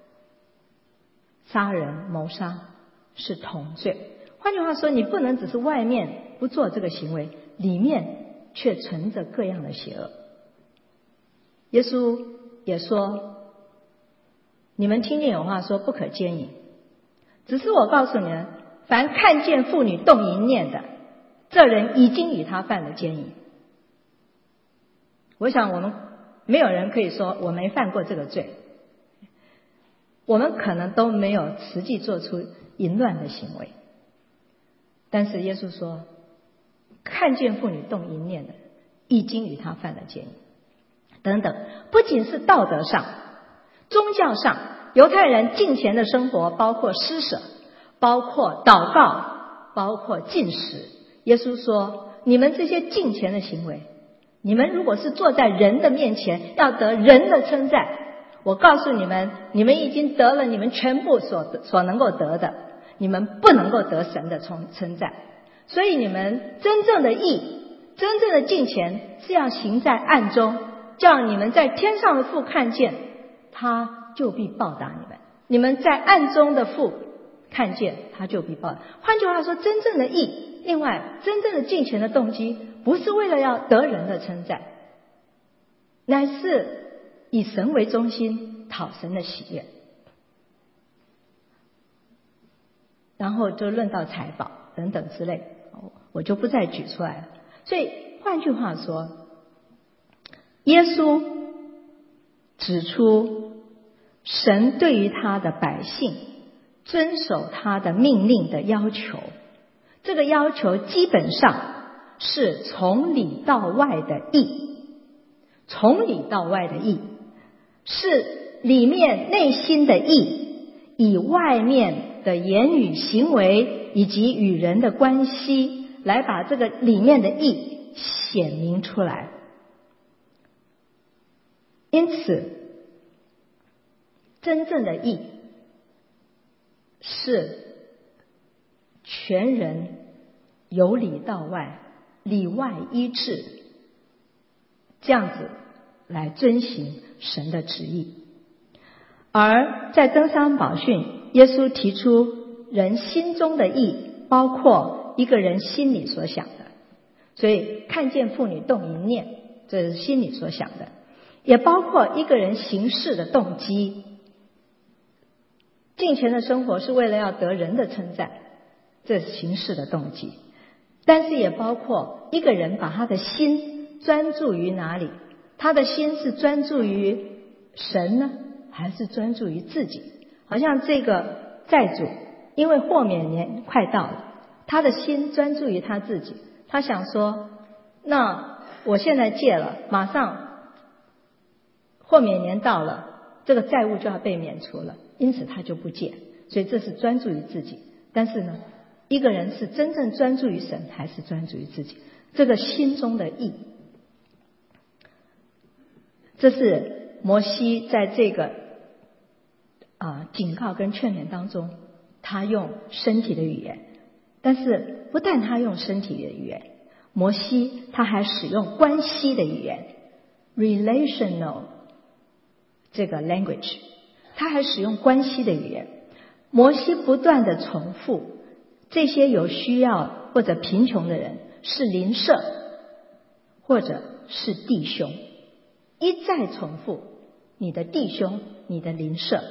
杀人谋杀是同罪。换句话说，你不能只是外面不做这个行为，里面却存着各样的邪恶。耶稣也说，你们听见有话说不可奸淫，只是我告诉你们，凡看见妇女动淫念的，这人已经与他犯了奸淫。我想我们没有人可以说我没犯过这个罪，我们可能都没有实际做出淫乱的行为，但是耶稣说，看见妇女动淫念的，已经与他犯了奸淫。等等，不仅是道德上、宗教上，犹太人敬虔的生活包括施舍，包括祷告，包括禁食。耶稣说，你们这些敬虔的行为，你们如果是坐在人的面前要得人的称赞，我告诉你们，你们已经得了你们全部所所能够得的，你们不能够得神的称赞。所以你们真正的义，真正的敬虔是要行在暗中，叫你们在天上的父看见，他就必报答你们。你们在暗中的父看见，他就必报答。换句话说，真正的义，另外真正的敬虔的动机，不是为了要得人的称赞，乃是以神为中心，讨神的喜悦。然后就论到财宝等等之类，我就不再举出来了。所以换句话说，耶稣指出神对于他的百姓遵守他的命令的要求，这个要求基本上是从里到外的义，从里到外的义是里面内心的义，以外面的言语行为以及与人的关系来把这个里面的义显明出来。因此真正的义是全人由里到外，里外一致，这样子来遵行神的旨意。而在登山宝训，耶稣提出人心中的义包括一个人心里所想的，所以看见妇女动淫念，这是心里所想的，也包括一个人行事的动机。敬虔的生活是为了要得人的称赞，这是行事的动机。但是也包括一个人把他的心专注于哪里，他的心是专注于神呢，还是专注于自己？好像这个债主因为豁免年快到了，他的心专注于他自己，他想说，那我现在借了，马上豁免年到了，这个债务就要被免除了，因此他就不借。所以这是专注于自己。但是呢，一个人是真正专注于神，还是专注于自己？这个心中的义。 这是摩西在这个啊、呃、警告跟劝勉当中，他用身体的语言，但是不但他用身体的语言，摩西他还使用关系的语言 relational 这个 language， 他还使用关系的语言。摩西不断的重复，这些有需要或者贫穷的人是邻舍或者是弟兄，一再重复你的弟兄，你的邻舍。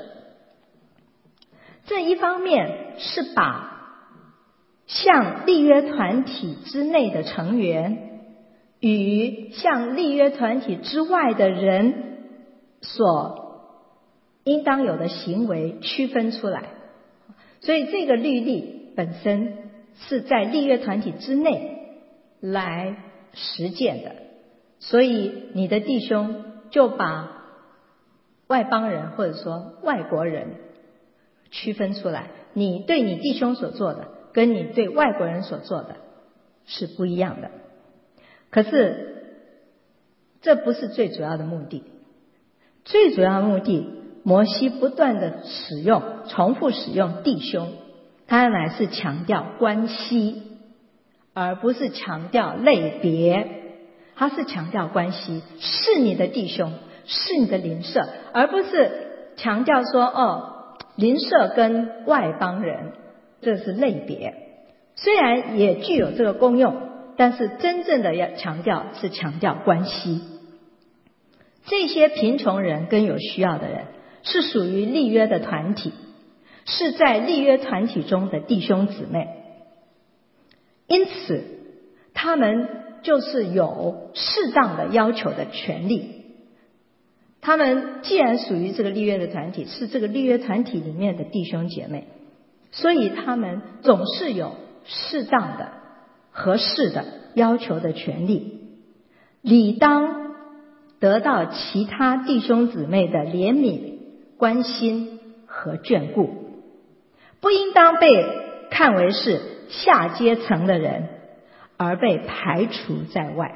这一方面是把像立约团体之内的成员与像立约团体之外的人所应当有的行为区分出来。所以这个律例本身是在立约团体之内来实践的，所以你的弟兄就把外邦人或者说外国人区分出来，你对你弟兄所做的跟你对外国人所做的是不一样的。可是这不是最主要的目的，最主要的目的，摩西不断的使用重复使用弟兄，他乃是强调关系，而不是强调类别。他是强调关系，是你的弟兄，是你的邻舍，而不是强调说哦，邻舍跟外邦人这是类别。虽然也具有这个功用，但是真正的要强调是强调关系。这些贫穷人跟有需要的人是属于立约的团体，是在立约团体中的弟兄姊妹，因此他们就是有适当的要求的权利。他们既然属于这个立约的团体，是这个立约团体里面的弟兄姐妹，所以他们总是有适当的合适的要求的权利，理当得到其他弟兄姊妹的怜悯、关心和眷顾，不应当被看为是下阶层的人而被排除在外。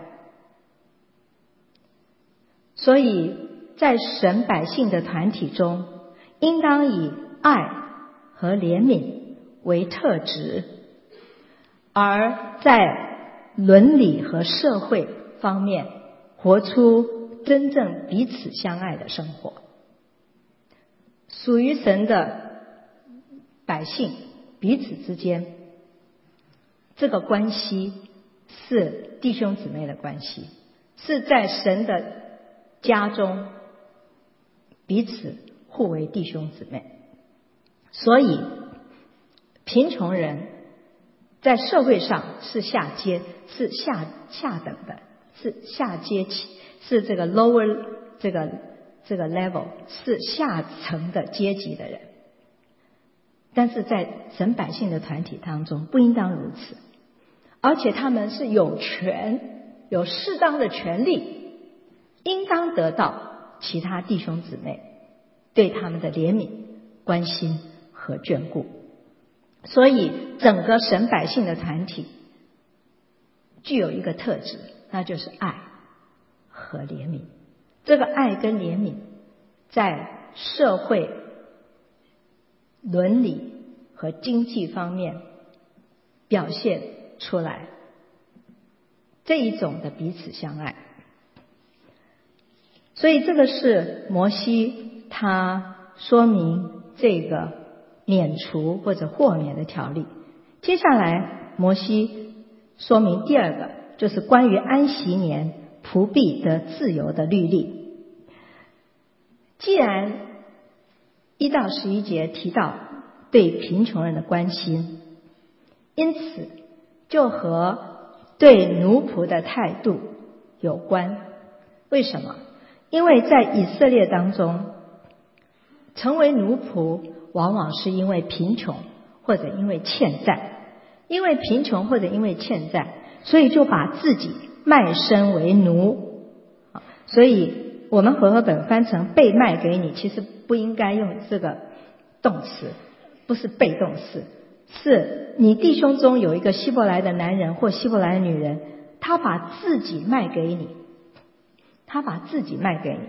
所以在神百姓的团体中，应当以爱和怜悯为特质，而在伦理和社会方面活出真正彼此相爱的生活。属于神的百姓彼此之间，这个关系是弟兄姊妹的关系，是在神的家中彼此互为弟兄姊妹。所以贫穷人在社会上是下阶，是下下等的，是下阶级，是这个 lower 这个这个 level， 是下层的阶级的人。但是在神百姓的团体当中不应当如此，而且他们是有权有适当的权利，应当得到其他弟兄姊妹对他们的怜悯、关心和眷顾。所以整个神百姓的团体具有一个特质，那就是爱和怜悯。这个爱跟怜悯在社会、伦理和经济方面表现出来，这一种的彼此相爱。所以这个是摩西他说明这个免除或者豁免的条例。接下来摩西说明第二个，就是关于安息年仆婢得自由的律例。既然一到十一节提到对贫穷人的关心，因此就和对奴仆的态度有关。为什么？因为在以色列当中，成为奴仆往往是因为贫穷或者因为欠债，因为贫穷或者因为欠债，所以就把自己卖身为奴。所以我们和合本翻成被卖给你，其实不应该用这个动词，不是被动式，是你弟兄中有一个希伯来的男人或希伯来的女人，他把自己卖给你，他把自己卖给你，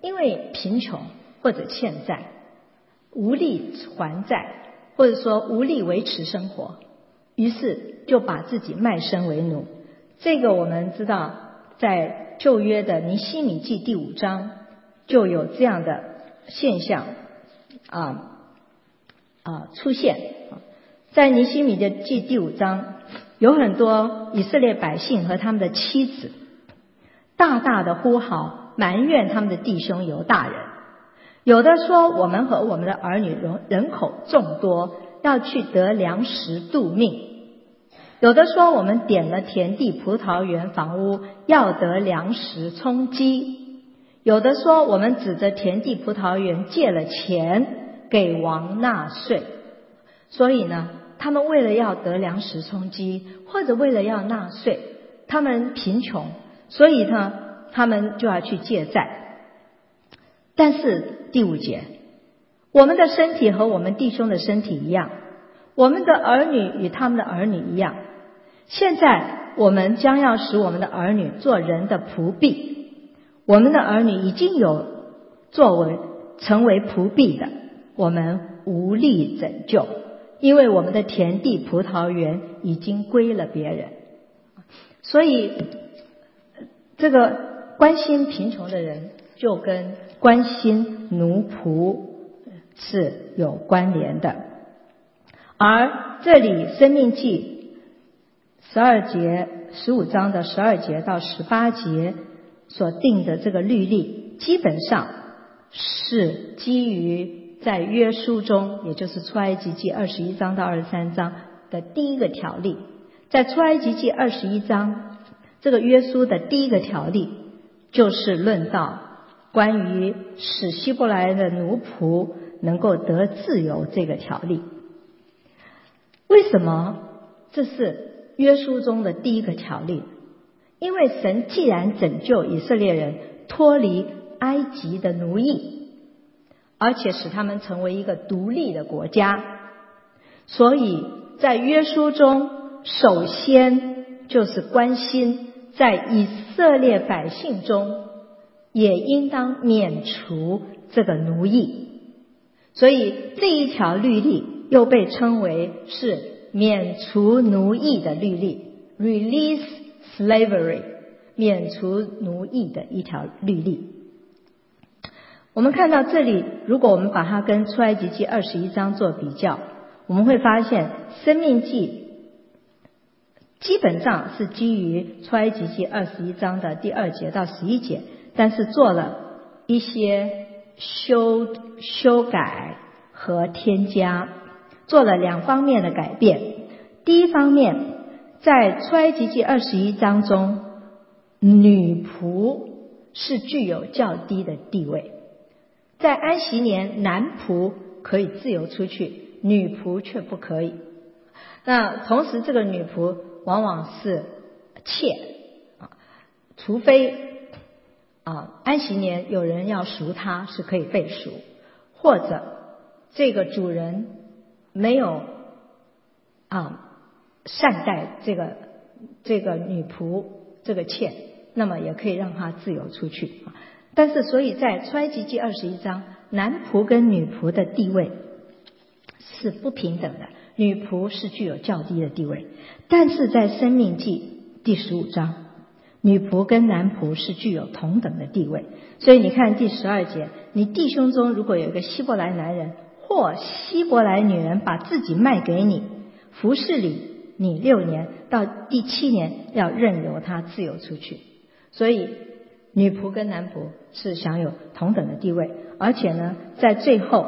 因为贫穷或者欠债，无力还债，或者说无力维持生活，于是就把自己卖身为奴。这个我们知道，在旧约的尼希米记第五章就有这样的现象啊啊出现。在尼希米的记第五章，有很多以色列百姓和他们的妻子大大的呼号，埋怨他们的弟兄犹大人。有的说，我们和我们的儿女人口众多，要去得粮食度命。有的说，我们点了田地、葡萄园、房屋，要得粮食充饥。有的说，我们指着田地、葡萄园借了钱给王纳税。所以呢，他们为了要得粮食充饥，或者为了要纳税，他们贫穷，所以呢，他们就要去借债。但是第五节，我们的身体和我们弟兄的身体一样，我们的儿女与他们的儿女一样。现在我们将要使我们的儿女做人的仆婢，我们的儿女已经有作为成为仆婢的，我们无力拯救，因为我们的田地、葡萄园已经归了别人。所以这个关心贫穷的人就跟关心奴仆是有关联的。而这里申命记十二节十五章的十二节到十八节所定的这个律例，基本上是基于在约书中，也就是出埃及记二十一章到二十三章的第一个条例。在出埃及记二十一章，这个约书的第一个条例就是论到关于使希伯来的奴仆能够得自由这个条例。为什么这是约书中的第一个条例？因为神既然拯救以色列人脱离埃及的奴役，而且使他们成为一个独立的国家，所以在约书中首先就是关心在以色列百姓中也应当免除这个奴役。所以这一条律例又被称为是免除奴役的律例， Release Slavery， 免除奴役的一条律例。我们看到这里，如果我们把它跟出埃及记二十一章做比较，我们会发现申命记基本上是基于出埃及记二十一章的第二节到十一节，但是做了一些修修改和添加，做了两方面的改变。第一方面，在出埃及记二十一章中，女仆是具有较低的地位。在安息年，男仆可以自由出去，女仆却不可以。那同时这个女仆往往是妾啊，除非啊安息年有人要赎她，是可以被赎，或者这个主人没有啊善待这个这个女仆这个妾，那么也可以让她自由出去。但是所以在出埃及记二十一章，男仆跟女仆的地位是不平等的，女仆是具有较低的地位。但是在申命记第十五章，女仆跟男仆是具有同等的地位。所以你看第十二节，你弟兄中如果有一个希伯来男人或希伯来女人把自己卖给你，服侍你你六年，到第七年要任由他自由出去。所以女仆跟男仆是享有同等的地位。而且呢，在最后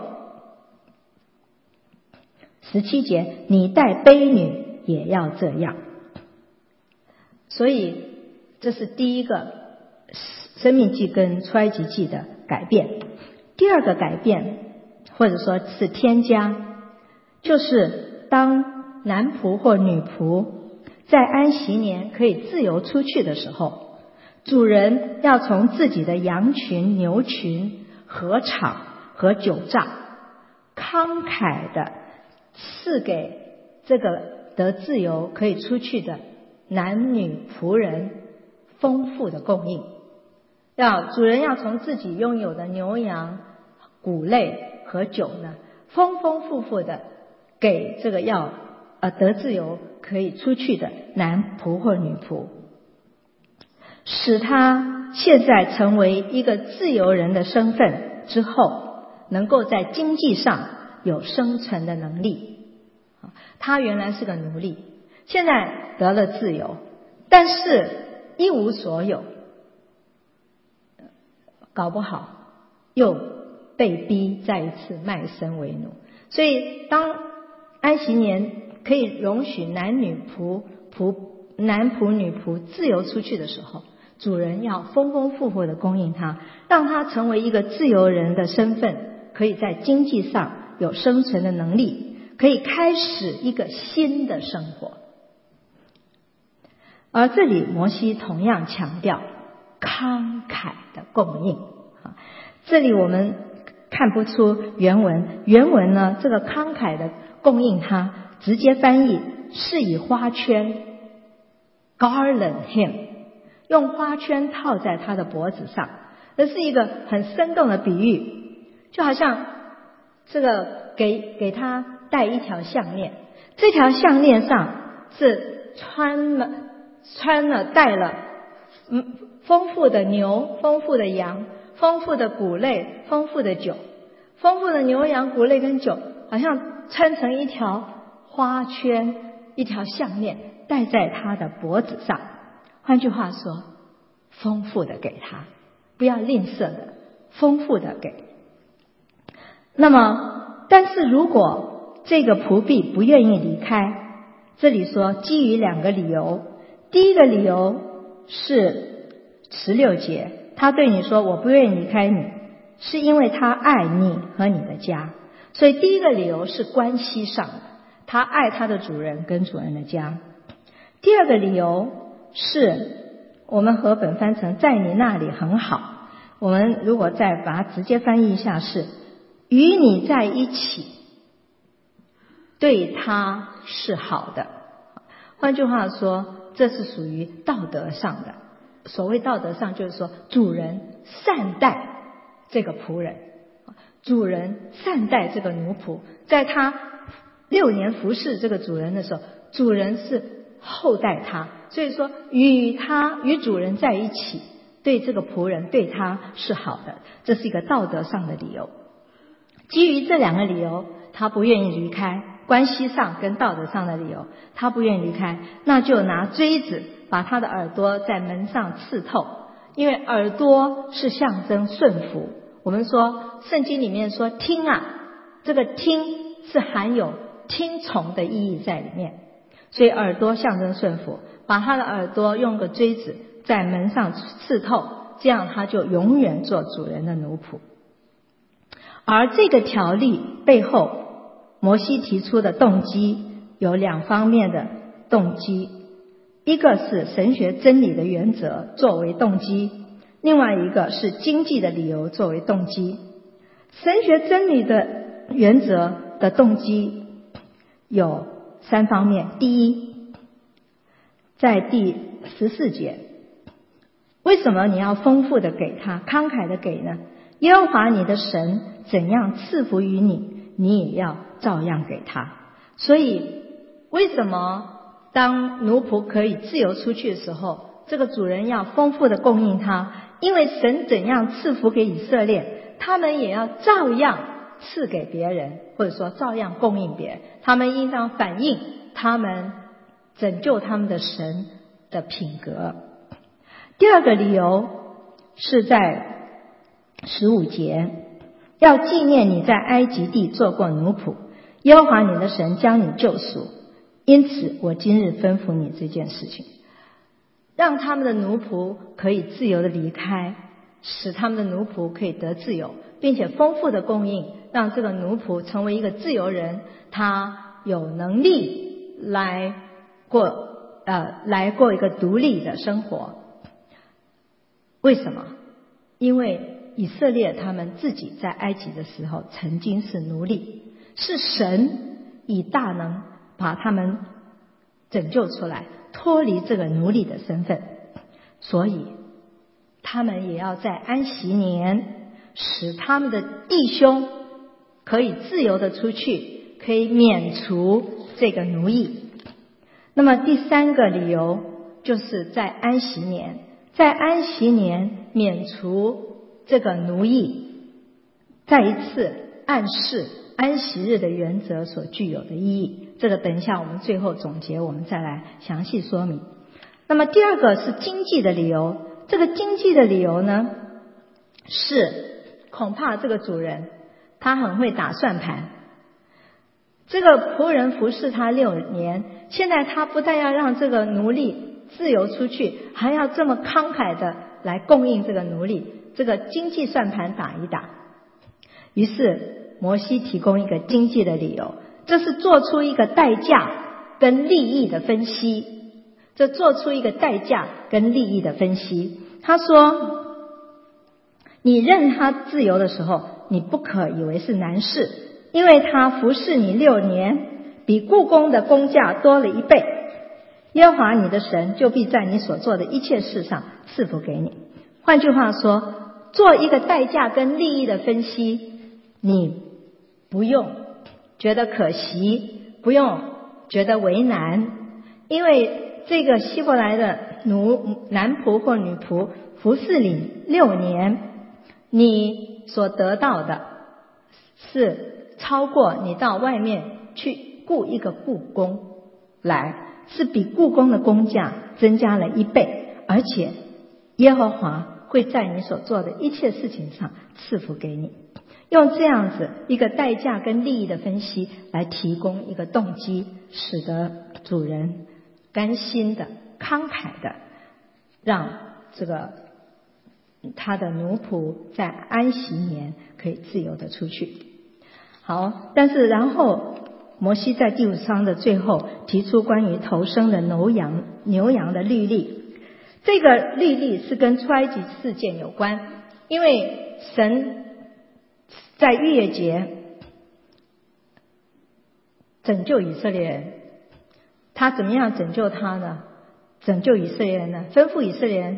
十七节，你带婢女也要这样。所以这是第一个申命记跟出埃及记的改变。第二个改变或者说是添加，就是当男仆或女仆在安息年可以自由出去的时候，主人要从自己的羊群、牛群、禾场和酒榨慷慨的赐给这个得自由可以出去的男女仆人丰富的供应。 要主人要从自己拥有的牛羊、谷类和酒呢，丰丰富富的给这个要呃得自由可以出去的男仆或女仆，使他现在成为一个自由人的身份之后，能够在经济上有生存的能力。他原来是个奴隶，现在得了自由，但是一无所有，搞不好又被逼再一次卖身为奴。所以当安息年可以容许男女仆仆男仆女仆自由出去的时候，主人要丰丰富富的供应他，让他成为一个自由人的身份，可以在经济上有生存的能力，可以开始一个新的生活。而这里摩西同样强调慷慨的供应。这里我们看不出原文，原文呢，这个慷慨的供应它直接翻译是以花圈 garland him， 用花圈套在他的脖子上，这是一个很生动的比喻，就好像这个给给他戴一条项链，这条项链上是穿了穿了带了嗯丰富的牛、丰富的羊、丰富的谷类、丰富的酒，丰富的牛羊谷类跟酒好像穿成一条花圈，一条项链戴在他的脖子上。换句话说，丰富的给他，不要吝啬的，丰富的给。那么但是如果这个仆婢不愿意离开，这里说基于两个理由。第一个理由是十六节，他对你说我不愿意离开你，是因为他爱你和你的家。所以第一个理由是关系上的，他爱他的主人跟主人的家。第二个理由是我们和本翻成在你那里很好，我们如果再把它直接翻译一下是与你在一起对他是好的。换句话说，这是属于道德上的。所谓道德上就是说主人善待这个仆人，主人善待这个奴仆，在他六年服侍这个主人的时候，主人是厚待他，所以说与他与主人在一起对这个仆人对他是好的，这是一个道德上的理由。基于这两个理由，他不愿意离开，关系上跟道德上的理由他不愿意离开，那就拿锥子把他的耳朵在门上刺透，因为耳朵是象征顺服。我们说圣经里面说听啊，这个听是含有听从的意义在里面，所以耳朵象征顺服，把他的耳朵用个锥子在门上刺透，这样他就永远做主人的奴仆。而这个条例背后，摩西提出的动机有两方面的动机，一个是神学真理的原则作为动机，另外一个是经济的理由作为动机。神学真理的原则的动机有三方面。第一，在第十四节，为什么你要丰富的给他，慷慨的给呢？耶和华你的神怎样赐福于你，你也要照样给他。所以为什么当奴仆可以自由出去的时候，这个主人要丰富的供应他？因为神怎样赐福给以色列，他们也要照样赐给别人，或者说照样供应别人，他们应当反映他们拯救他们的神的品格。第二个理由是在十五节，要纪念你在埃及地做过奴仆，耶和华你的神将你救赎，因此我今日吩咐你这件事情，让他们的奴仆可以自由的离开，使他们的奴仆可以得自由，并且丰富的供应，让这个奴仆成为一个自由人，他有能力来过呃来过一个独立的生活。为什么？因为以色列他们自己在埃及的时候曾经是奴隶，是神以大能把他们拯救出来，脱离这个奴隶的身份。所以他们也要在安息年使他们的弟兄可以自由的出去，可以免除这个奴役。那么第三个理由就是在安息年，在安息年免除这个奴役，再一次暗示安息日的原则所具有的意义。这个等一下我们最后总结，我们再来详细说明。那么第二个是经济的理由，这个经济的理由呢，是恐怕这个主人他很会打算盘，这个仆人服侍他六年，现在他不但要让这个奴隶自由出去，还要这么慷慨的来供应这个奴隶，这个经济算盘打一打。于是摩西提供一个经济的理由，这是做出一个代价跟利益的分析，这做出一个代价跟利益的分析。他说，你任他自由的时候，你不可以为是难事，因为他服侍你六年，比雇工的工价多了一倍，耶和华你的神就必在你所做的一切事上赐福给你。换句话说，做一个代价跟利益的分析，你不用觉得可惜，不用觉得为难，因为这个希伯来的奴男仆或女仆服侍你六年，你所得到的是超过你到外面去雇一个雇工来，是比雇工的工价增加了一倍，而且耶和华会在你所做的一切事情上赐福给你。用这样子一个代价跟利益的分析来提供一个动机，使得主人甘心的慷慨的让这个他的奴仆在安息年可以自由的出去。好，但是然后摩西在第五章的最后提出关于头生的牛羊牛羊的律例，这个律例是跟出埃及事件有关，因为神在逾越节拯救以色列人，他怎么样拯救他呢？拯救以色列人呢？吩咐以色列人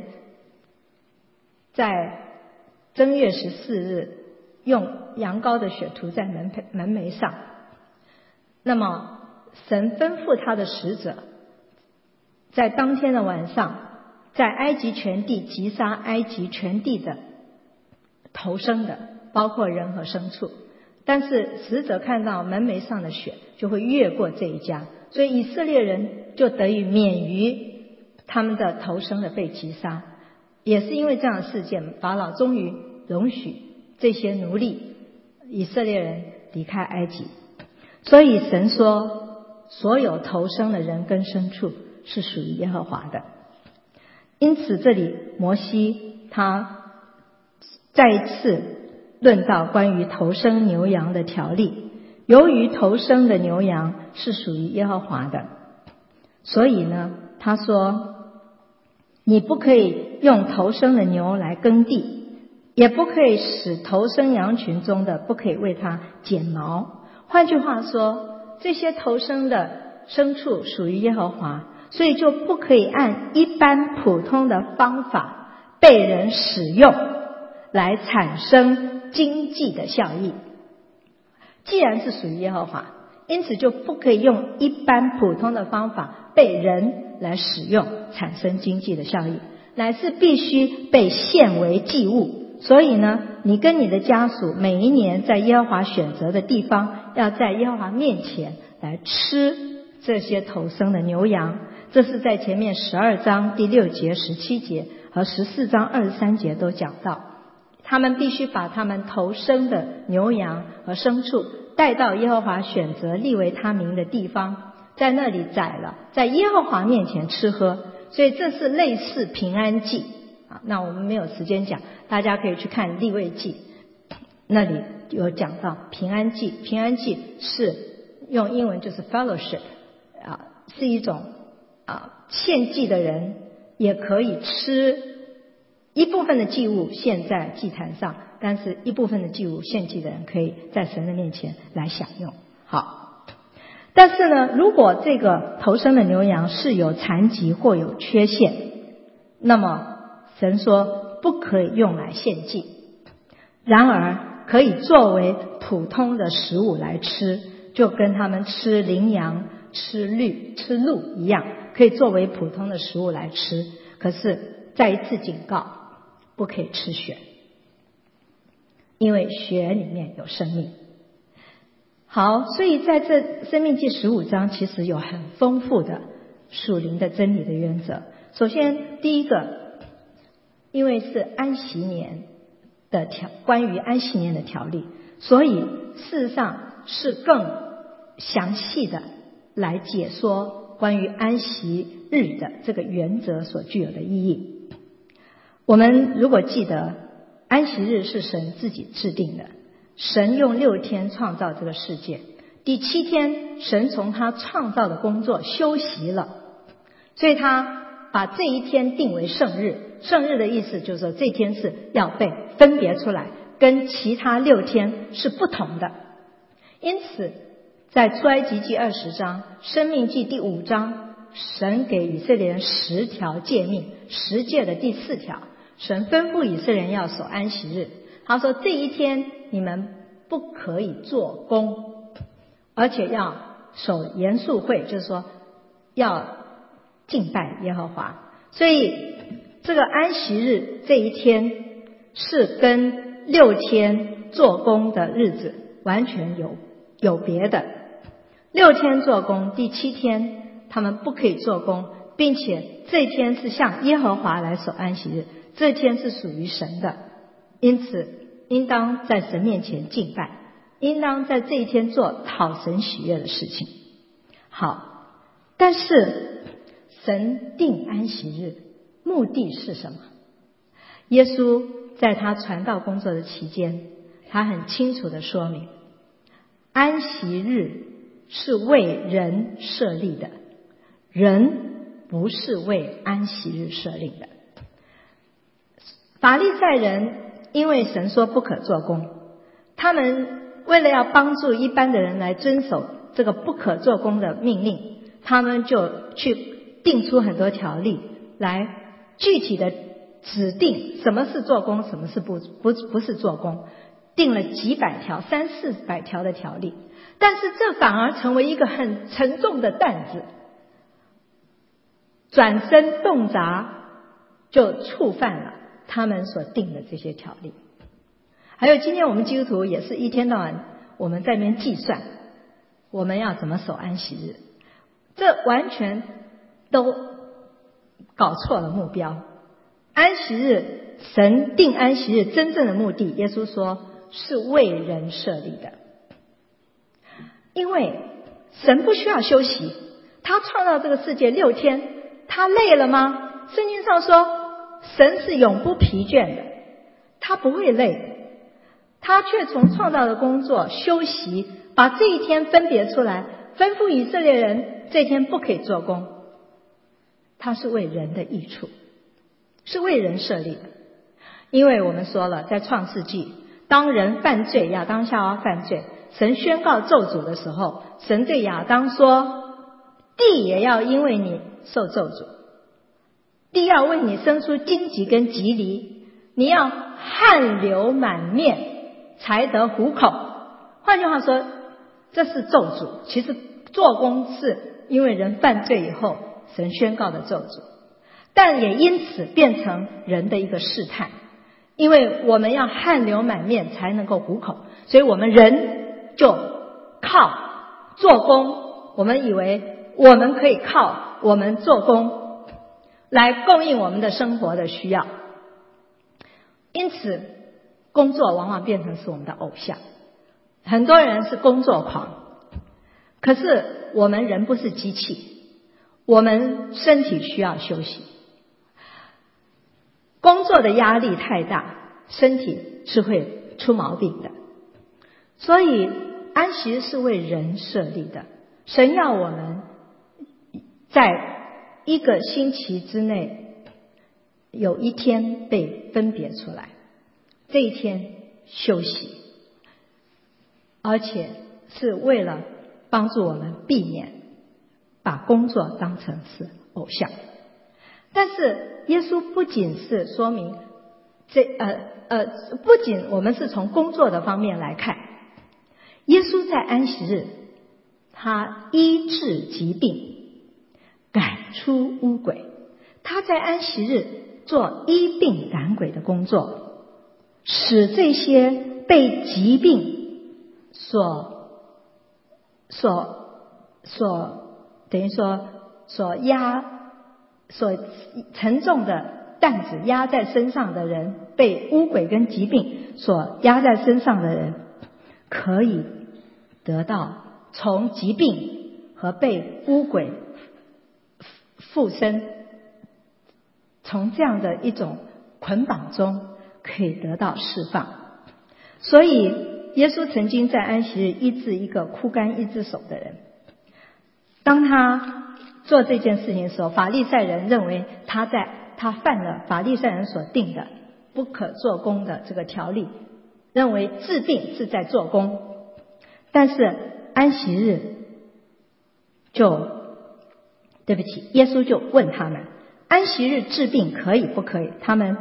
在正月十四日用羊羔的血涂在门门楣上。那么神吩咐他的使者在当天的晚上，在埃及全地击杀埃及全地的头生的，包括人和牲畜。但是使者看到门楣上的血，就会越过这一家，所以以色列人就得以免于他们的头生的被击杀。也是因为这样的事件，法老终于容许这些奴隶以色列人离开埃及。所以神说，所有头生的人跟牲畜是属于耶和华的。因此这里摩西他再一次论到关于头生牛羊的条例，由于头生的牛羊是属于耶和华的，所以呢他说，你不可以用头生的牛来耕地，也不可以使头生羊群中的不可以为它剪毛。换句话说，这些头生的牲畜属于耶和华，所以就不可以按一般普通的方法被人使用来产生经济的效益。既然是属于耶和华，因此就不可以用一般普通的方法被人来使用产生经济的效益，乃是必须被献为祭物。所以呢，你跟你的家属每一年在耶和华选择的地方，要在耶和华面前来吃这些头生的牛羊。这是在前面十二章第六节、十七节和十四章二十三节都讲到，他们必须把他们头生的牛羊和牲畜带到耶和华选择立为他名的地方，在那里宰了，在耶和华面前吃喝。所以这是类似平安祭啊。那我们没有时间讲，大家可以去看利未记，那里有讲到平安祭。平安祭是用英文就是 fellowship 啊，是一种啊献祭的人也可以吃一部分的祭物献在祭坛上，但是一部分的祭物献祭的人可以在神的面前来享用。好，但是呢，如果这个头生的牛羊是有残疾或有缺陷，那么神说不可以用来献祭，然而可以作为普通的食物来吃，就跟他们吃羚羊、吃驴、吃鹿一样，可以作为普通的食物来吃。可是再一次警告，不可以吃血，因为血里面有生命。好，所以在这申命记十五章其实有很丰富的属灵的真理的原则。首先第一个，因为是安息年的条，关于安息年的条例，所以事实上是更详细的来解说关于安息日的这个原则所具有的意义。我们如果记得，安息日是神自己制定的，神用六天创造这个世界，第七天神从他创造的工作休息了，所以他把这一天定为圣日。圣日的意思就是说，这天是要被分别出来，跟其他六天是不同的。因此在出埃及记二十章、申命记第五章，神给以色列人十条诫命，十诫的第四条，神吩咐以色列人要守安息日。他说这一天你们不可以做工，而且要守严肃会，就是说要敬拜耶和华。所以这个安息日这一天是跟六天做工的日子完全有有别的。六天做工，第七天他们不可以做工，并且这一天是向耶和华来守安息日，这天是属于神的，因此应当在神面前敬拜，应当在这一天做讨神喜悦的事情。好，但是神定安息日目的是什么？耶稣在他传道工作的期间，他很清楚地说明，安息日是为人设立的，人不是为安息日设立的。法利赛人因为神说不可做工，他们为了要帮助一般的人来遵守这个不可做工的命令，他们就去定出很多条例来具体的指定什么是做工，什么是不不不是做工，定了几百条、三四百条的条例。但是这反而成为一个很沉重的担子，转身动辄就触犯了他们所定的这些条例。还有今天我们基督徒也是一天到晚我们在那边计算我们要怎么守安息日，这完全都搞错了目标。安息日，神定安息日真正的目的，耶稣说是为人设立的。因为神不需要休息，他创造这个世界六天，他累了吗？圣经上说神是永不疲倦的，他不会累，他却从创造的工作休息，把这一天分别出来，吩咐以色列人这天不可以做工。他是为人的益处，是为人设立的。因为我们说了，在创世纪，当人犯罪，亚当夏娃犯罪，神宣告咒诅的时候，神对亚当说，地也要因为你受咒诅，地要为你生出荆棘跟棘藜，你要汗流满面才得糊口。换句话说，这是咒诅。其实做工是因为人犯罪以后神宣告的咒诅，但也因此变成人的一个试探，因为我们要汗流满面才能够糊口，所以我们人就靠做工，我们以为我们可以靠我们做工来供应我们的生活的需要，因此工作往往变成是我们的偶像。很多人是工作狂，可是我们人不是机器，我们身体需要休息。工作的压力太大，身体是会出毛病的。所以安息日是为人设立的，神要我们在一个星期之内有一天被分别出来，这一天休息，而且是为了帮助我们避免把工作当成是偶像。但是耶稣不仅是说明这呃呃，不仅我们是从工作的方面来看，耶稣在安息日他医治疾病，赶出污鬼，他在安息日做医病赶鬼的工作，使这些被疾病所所所等于说所压所沉重的担子压在身上的人，被污鬼跟疾病所压在身上的人，可以得到从疾病和被污鬼附身，从这样的一种捆绑中可以得到释放。所以耶稣曾经在安息日医治一个枯干一只手的人，当他做这件事情的时候，法利赛人认为他在他犯了法利赛人所定的不可做工的这个条例，认为治病是在做工。但是安息日就对不起，耶稣就问他们，安息日治病可以不可以？他们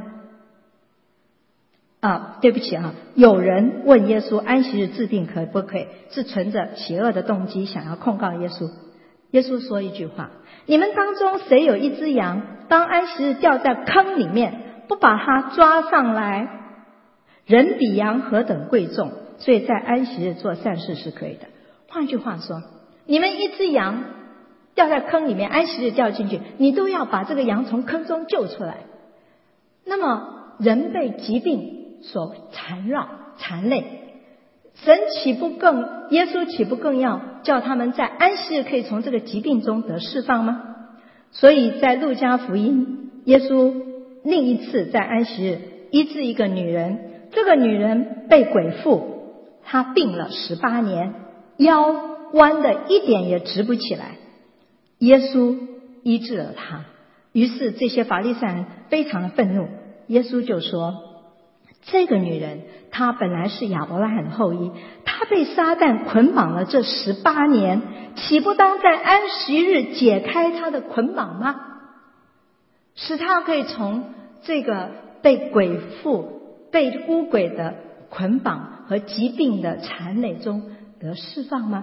啊，对不起啊，有人问耶稣安息日治病可以不可以，是存着邪恶的动机想要控告耶稣。耶稣说一句话，你们当中谁有一只羊，当安息日掉在坑里面，不把它抓上来？人比羊何等贵重，所以在安息日做善事是可以的。换句话说，你们一只羊掉在坑里面，安息日掉进去，你都要把这个羊从坑中救出来。那么人被疾病所缠绕缠累，神岂不更耶稣岂不更要叫他们在安息日可以从这个疾病中得释放吗？所以在路加福音，耶稣另一次在安息日医治一个女人，这个女人被鬼附，她病了十八年，腰弯的一点也直不起来，耶稣医治了她。于是这些法利赛人非常的愤怒，耶稣就说，这个女人她本来是亚伯拉罕的后裔，她被撒旦捆绑了这十八年，岂不当在安息日解开她的捆绑吗？使她可以从这个被鬼附被污鬼的捆绑和疾病的缠累中得释放吗？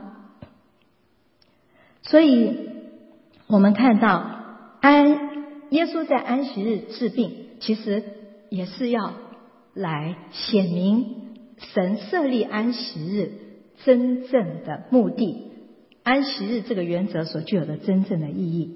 所以我们看到安耶稣在安息日治病，其实也是要来显明神设立安息日真正的目的，安息日这个原则所具有的真正的意义。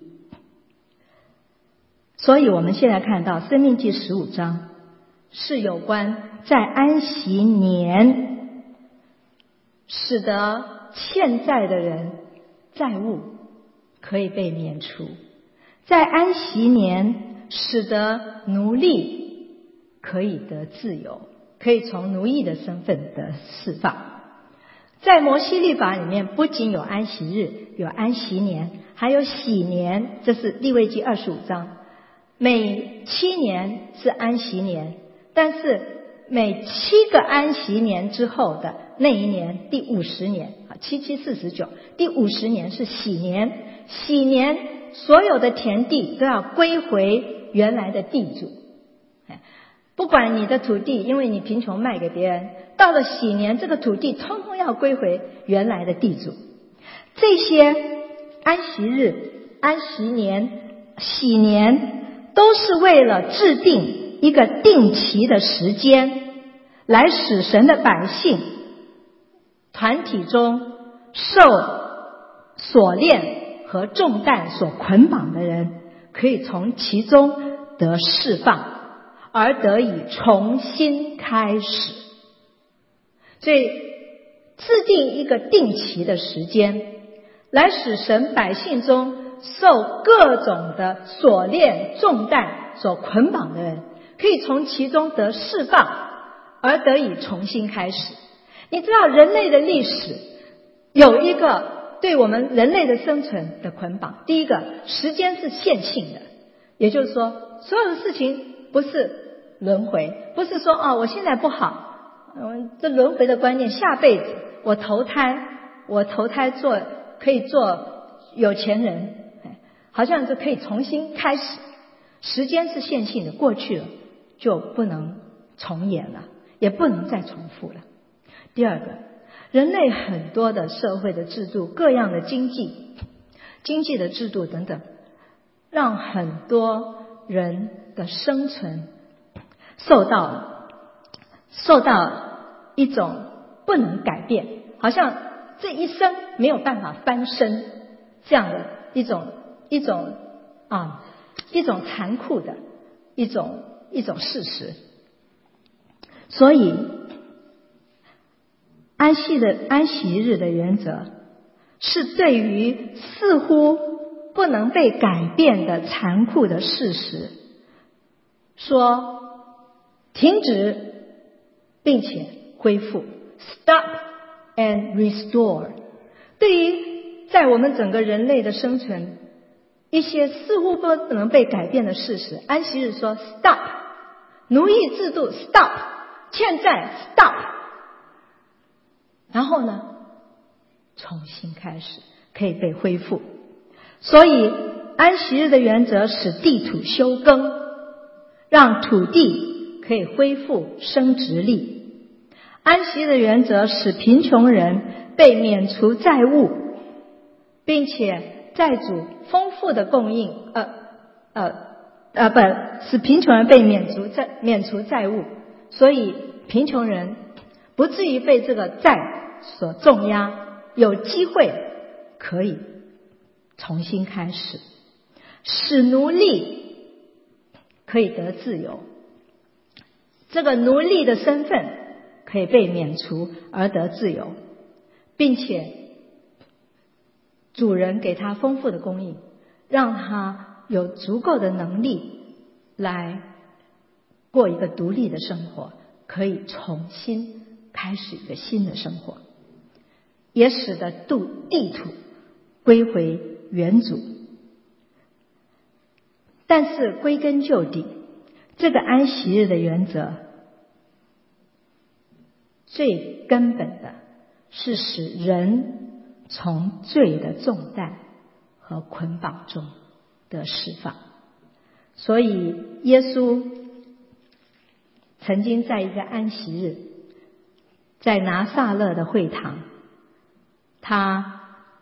所以我们现在看到申命记十五章是有关在安息年使得欠债的人债务可以被免除，在安息年使得奴隶可以得自由，可以从奴役的身份得释放。在摩西律法里面不仅有安息日，有安息年，还有喜年，这是利未记二十五章，每七年是安息年，但是每七个安息年之后的那一年，第五十年，七七四十九，第五十年是喜年。喜年所有的田地都要归回原来的地主，不管你的土地因为你贫穷卖给别人，到了喜年这个土地通通要归回原来的地主。这些安息日、安息年、喜年都是为了制定一个定期的时间，来使神的百姓团体中受锁链和重担所捆绑的人，可以从其中得释放，而得以重新开始。所以制定一个定期的时间，来使神百姓中受各种的锁链重担所捆绑的人，可以从其中得释放，而得以重新开始。你知道人类的历史有一个对我们人类的生存的捆绑，第一个，时间是线性的，也就是说所有的事情不是轮回，不是说啊、哦，我现在不好，嗯，这轮回的观念，下辈子我投胎，我投胎做可以做有钱人，好像就可以重新开始。时间是线性的，过去了就不能重演了，也不能再重复了。第二个，人类很多的社会的制度，各样的经济经济的制度等等，让很多人的生存受到受到一种不能改变，好像这一生没有办法翻身，这样的一种一种啊一种残酷的一种一种事实。所以安息的安息日的原则是对于似乎不能被改变的残酷的事实说停止并且恢复 stop and restore。 对于在我们整个人类的生存一些似乎不能被改变的事实，安息日说 stop， 奴役制度 stop， 欠债 stop， 然后呢重新开始，可以被恢复。所以安息日的原则使地土休耕，让土地可以恢复生殖力。安息日的原则使贫穷人被免除债务，并且债主丰富的供应呃呃呃不使贫穷人被免除债免除债务，所以贫穷人不至于被这个债所重压，有机会可以重新开始，使奴隶可以得自由，这个奴隶的身份可以被免除而得自由，并且主人给他丰富的供应，让他有足够的能力来过一个独立的生活，可以重新开始一个新的生活，也使得地土归回原主。但是归根究底，这个安息日的原则最根本的是使人从罪的重担和捆绑中得释放。所以耶稣曾经在一个安息日，在拿撒勒的会堂，他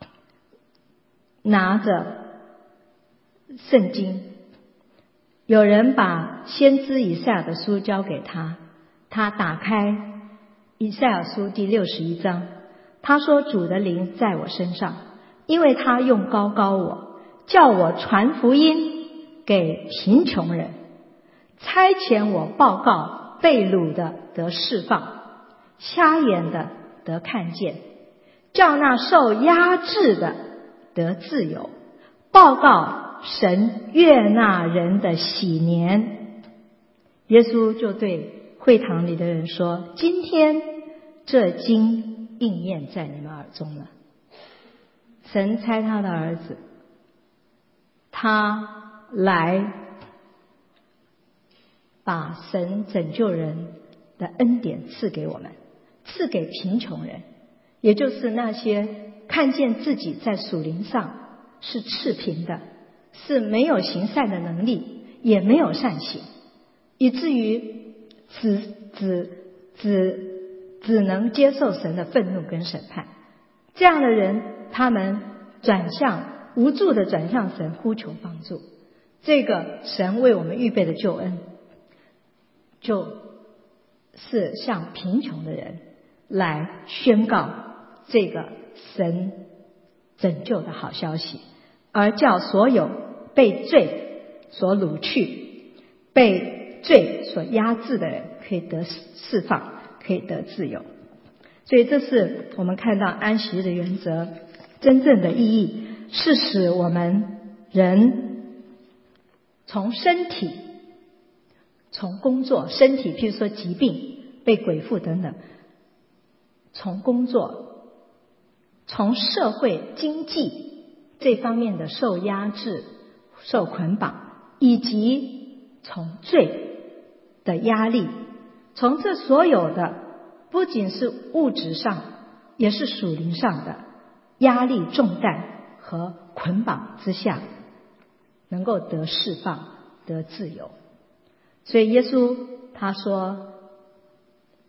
拿着圣经，有人把先知以赛亚的书交给他，他打开以赛亚书第六十一章，他说主的灵在我身上，因为他用膏膏我，叫我传福音给贫穷人，差遣我报告被掳的得释放，瞎眼的得看见，叫那受压制的得自由，报告神悦纳人的喜年。耶稣就对会堂里的人说，今天这经应验在你们耳中了。神差他的儿子，他来把神拯救人的恩典赐给我们，赐给贫穷人，也就是那些看见自己在属灵上是赤贫的，是没有行善的能力，也没有善行，以至于只只只只能接受神的愤怒跟审判。这样的人，他们转向无助的转向神，呼求帮助。这个神为我们预备的救恩，就是向贫穷的人来宣告这个神拯救的好消息，而叫所有被罪所掳去、被罪所压制的人可以得释放，可以得自由。所以这是我们看到安息日的原则真正的意义，是使我们人从身体、从工作、身体譬如说疾病、被鬼附等等，从工作、从社会经济这方面的受压制、受捆绑，以及从罪的压力，从这所有的不仅是物质上，也是属灵上的压力重担和捆绑之下，能够得释放、得自由。所以耶稣他说，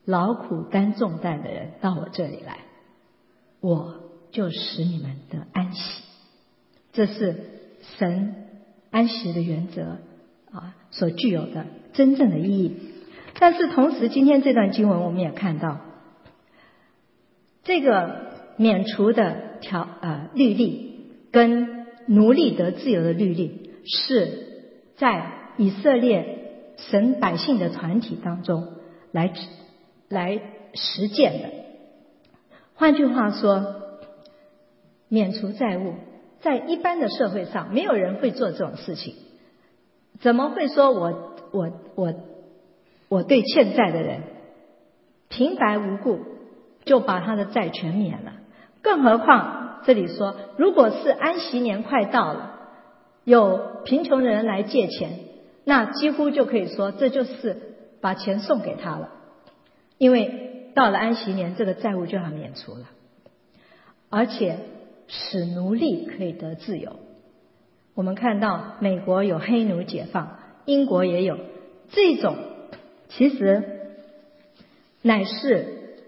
劳苦担重担的人到我这里来，我就使你们得安息。这是神安息的原则啊，所具有的真正的意义。但是同时，今天这段经文我们也看到，这个免除的条呃律例跟奴隶得自由的律例，是在以色列神百姓的团体当中来来实践的。换句话说，免除债务在一般的社会上没有人会做这种事情，怎么会说我我我我对欠债的人平白无故就把他的债全免了？更何况这里说，如果是安息年快到了，有贫穷的人来借钱，那几乎就可以说这就是把钱送给他了，因为到了安息年，这个债务就要免除了。而且使奴隶可以得自由，我们看到美国有黑奴解放，英国也有，这种其实乃是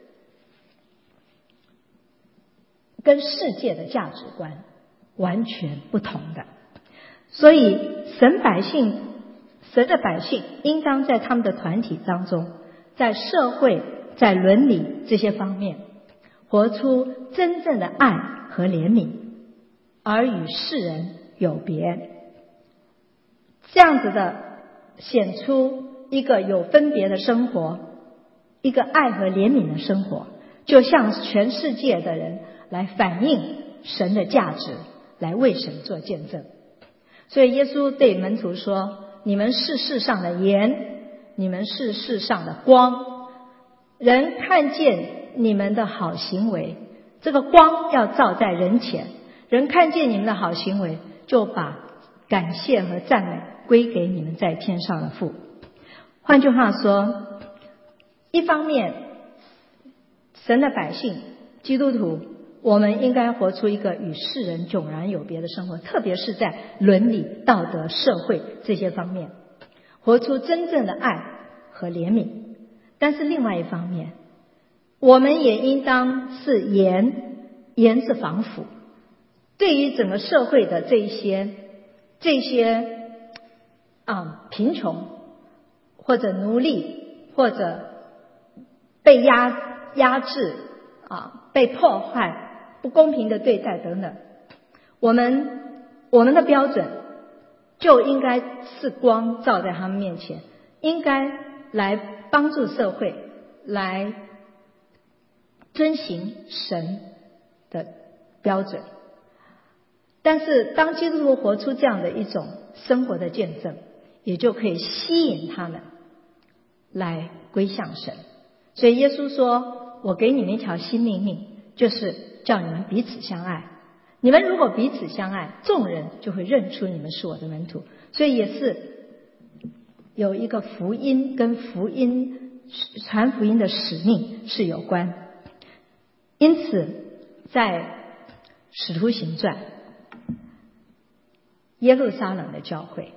跟世界的价值观完全不同的。所以神百姓神的百姓应当在他们的团体当中，在社会在伦理这些方面活出真正的爱和怜悯，而与世人有别，这样子的显出一个有分别的生活，一个爱和怜悯的生活，就向全世界的人来反映神的价值，来为神做见证。所以耶稣对门徒说，你们是世上的盐，你们是世上的光，人看见你们的好行为，这个光要照在人前，人看见你们的好行为，就把感谢和赞美归给你们在天上的父。换句话说，一方面神的百姓基督徒，我们应该活出一个与世人迥然有别的生活，特别是在伦理、道德、社会这些方面，活出真正的爱和怜悯。但是另外一方面，我们也应当是盐，盐是防腐，对于整个社会的这一些这些啊贫穷或者奴隶或者被压压制啊被破坏不公平的对待等等，我们我们的标准就应该是光照在他们面前，应该来帮助社会来遵行神的标准。但是当基督徒活出这样的一种生活的见证，也就可以吸引他们来归向神。所以耶稣说，我给你们一条新命令，就是叫你们彼此相爱。你们如果彼此相爱，众人就会认出你们是我的门徒。所以也是有一个福音跟福音传福音的使命是有关。因此在使徒行传，耶路撒冷的教会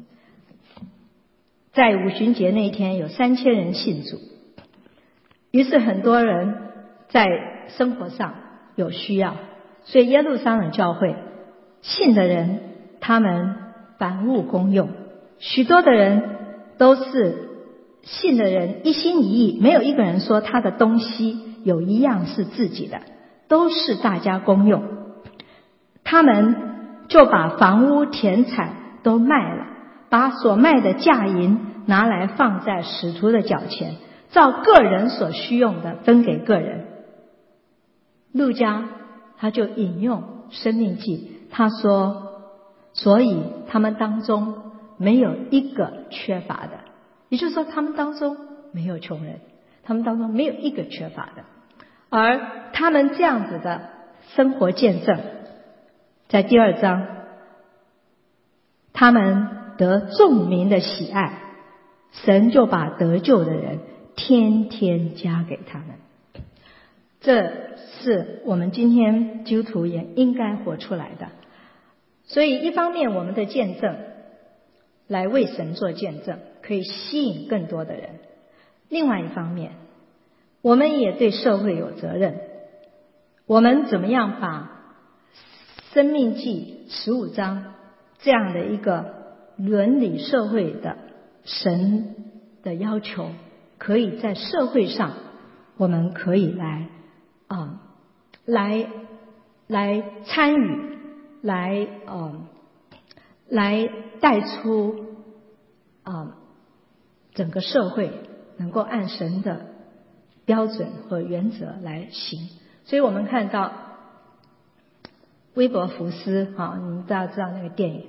在五旬节那一天有三千人信主，于是很多人在生活上有需要，所以耶路撒冷教会信的人他们凡物公用，许多的人都是信的人一心一意，没有一个人说他的东西有一样是自己的，都是大家公用。他们就把房屋田产都卖了，把所卖的价银拿来放在使徒的脚前，照个人所需用的分给个人。路加他就引用申命记，他说，所以他们当中没有一个缺乏的，也就是说他们当中没有穷人，他们当中没有一个缺乏的。而他们这样子的生活见证，在第二章，他们得众民的喜爱，神就把得救的人天天加给他们。这是我们今天基督徒也应该活出来的。所以一方面我们的见证来为神做见证，可以吸引更多的人；另外一方面， 我们也对社会有责任。我们怎么样把生命记十五章这样的一个伦理社会的神的要求，可以在社会上我们可以来啊、呃、来来参与，来呃来带出啊、呃、整个社会能够按神的标准和原则来行。所以我们看到威伯福斯啊，你们大家知道那个电影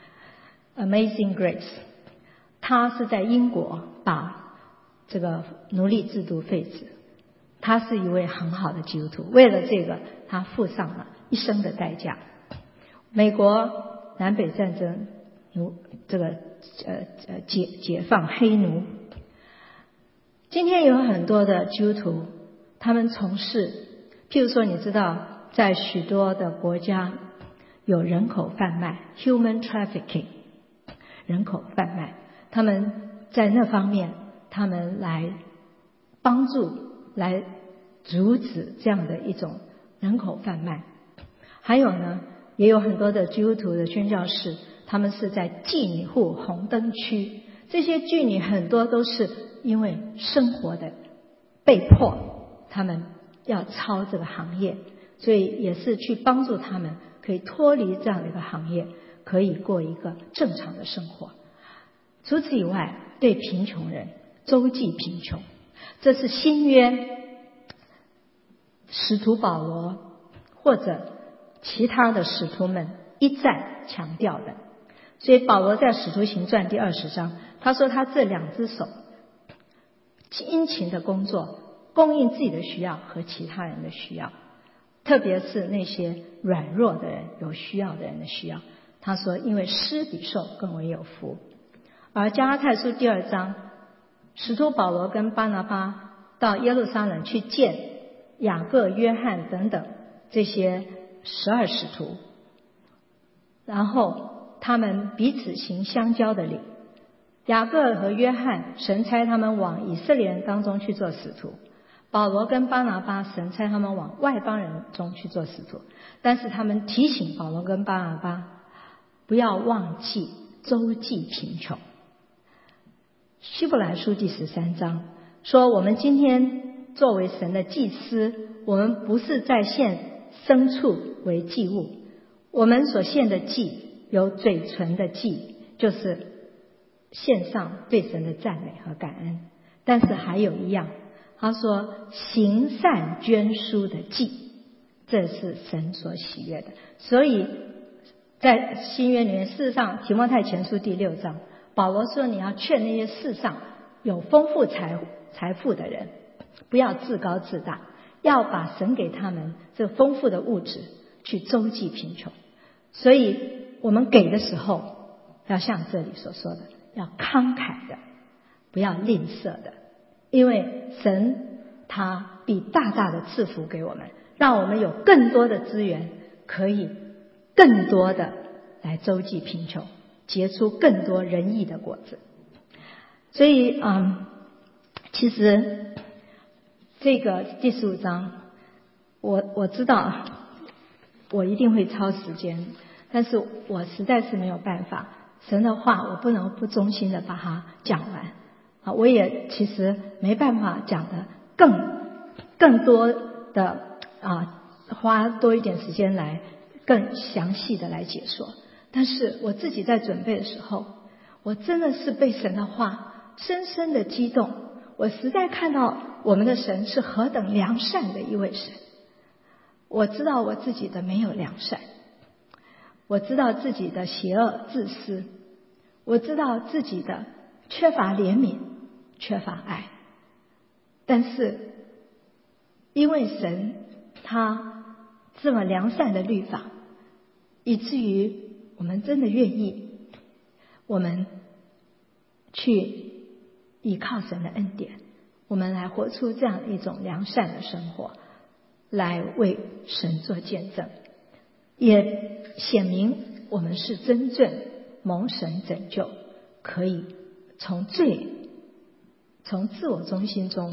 Amazing Grace， 他是在英国把这个奴隶制度废止，他是一位很好的基督徒，为了这个他付上了一生的代价。美国南北战争奴这个呃呃解解放黑奴，今天有很多的基督徒，他们从事，譬如说你知道在许多的国家有人口贩卖 human trafficking， 人口贩卖，他们在那方面他们来帮助来阻止这样的一种人口贩卖。还有呢，也有很多的基督徒的宣教士，他们是在妓女户红灯区，这些妓女很多都是因为生活的被迫，他们要操这个行业，所以也是去帮助他们可以脱离这样的一个行业，可以过一个正常的生活。除此以外，对贫穷人周济贫穷，这是新约使徒保罗或者其他的使徒们一再强调的。所以保罗在使徒行传第二十章，他说他这两只手殷勤的工作，供应自己的需要和其他人的需要，特别是那些软弱的人有需要的人的需要。他说因为施比受更为有福。而加拉太书第二章，使徒保罗跟巴拿巴到耶路撒冷去见雅各、约翰等等这些十二使徒，然后他们彼此行相交的礼。雅各和约翰，神差他们往以色列人当中去做使徒；保罗跟巴拿巴，神差他们往外邦人中去做使徒。但是他们提醒保罗跟巴拿巴不要忘记周济贫穷。希伯来书第十三章说，我们今天作为神的祭司，我们不是在献牲畜为祭物，我们所献的祭有嘴唇的祭，就是献上对神的赞美和感恩。但是还有一样，他说行善捐书的祭，这是神所喜悦的。所以在新约里面，事实上提摩太前书第六章，保罗说你要劝那些世上有丰富财财富的人，不要自高自大，要把神给他们这丰富的物质去周济贫穷。所以我们给的时候要像这里所说的，要慷慨的，不要吝啬的，因为神他必大大的赐福给我们，让我们有更多的资源，可以更多的来周济贫穷，结出更多仁义的果子。所以嗯，其实这个第十五章我我知道我一定会超时间，但是我实在是没有办法，神的话我不能不衷心的把它讲完啊！我也其实没办法讲的更更多的啊，花多一点时间来更详细的来解说。但是我自己在准备的时候，我真的是被神的话深深的激动。我实在看到我们的神是何等良善的一位神。我知道我自己的没有良善，我知道自己的邪恶自私，我知道自己的缺乏怜悯，缺乏爱。但是因为神他这么良善的律法，以至于我们真的愿意，我们去依靠神的恩典，我们来活出这样一种良善的生活，来为神做见证，也显明我们是真正蒙神拯救，可以从罪从自我中心中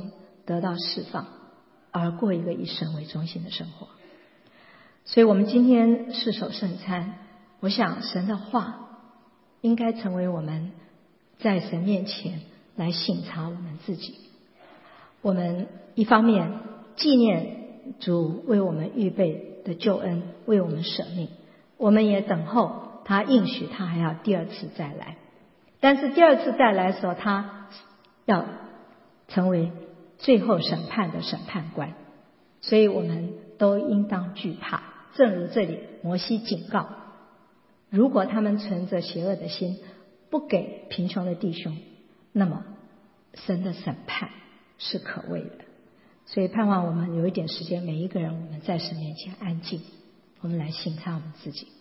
得到释放，而过一个以神为中心的生活。所以我们今天视守圣餐，我想神的话应该成为我们在神面前来省察我们自己。我们一方面纪念主为我们预备的救恩，为我们舍命，我们也等候他应许他还要第二次再来。但是第二次再来的时候，他要成为最后审判的审判官，所以我们都应当惧怕。正如这里摩西警告，如果他们存着邪恶的心，不给贫穷的弟兄，那么神的审判是可畏的。所以盼望我们有一点时间，每一个人我们在神面前安静，我们来省察我们自己。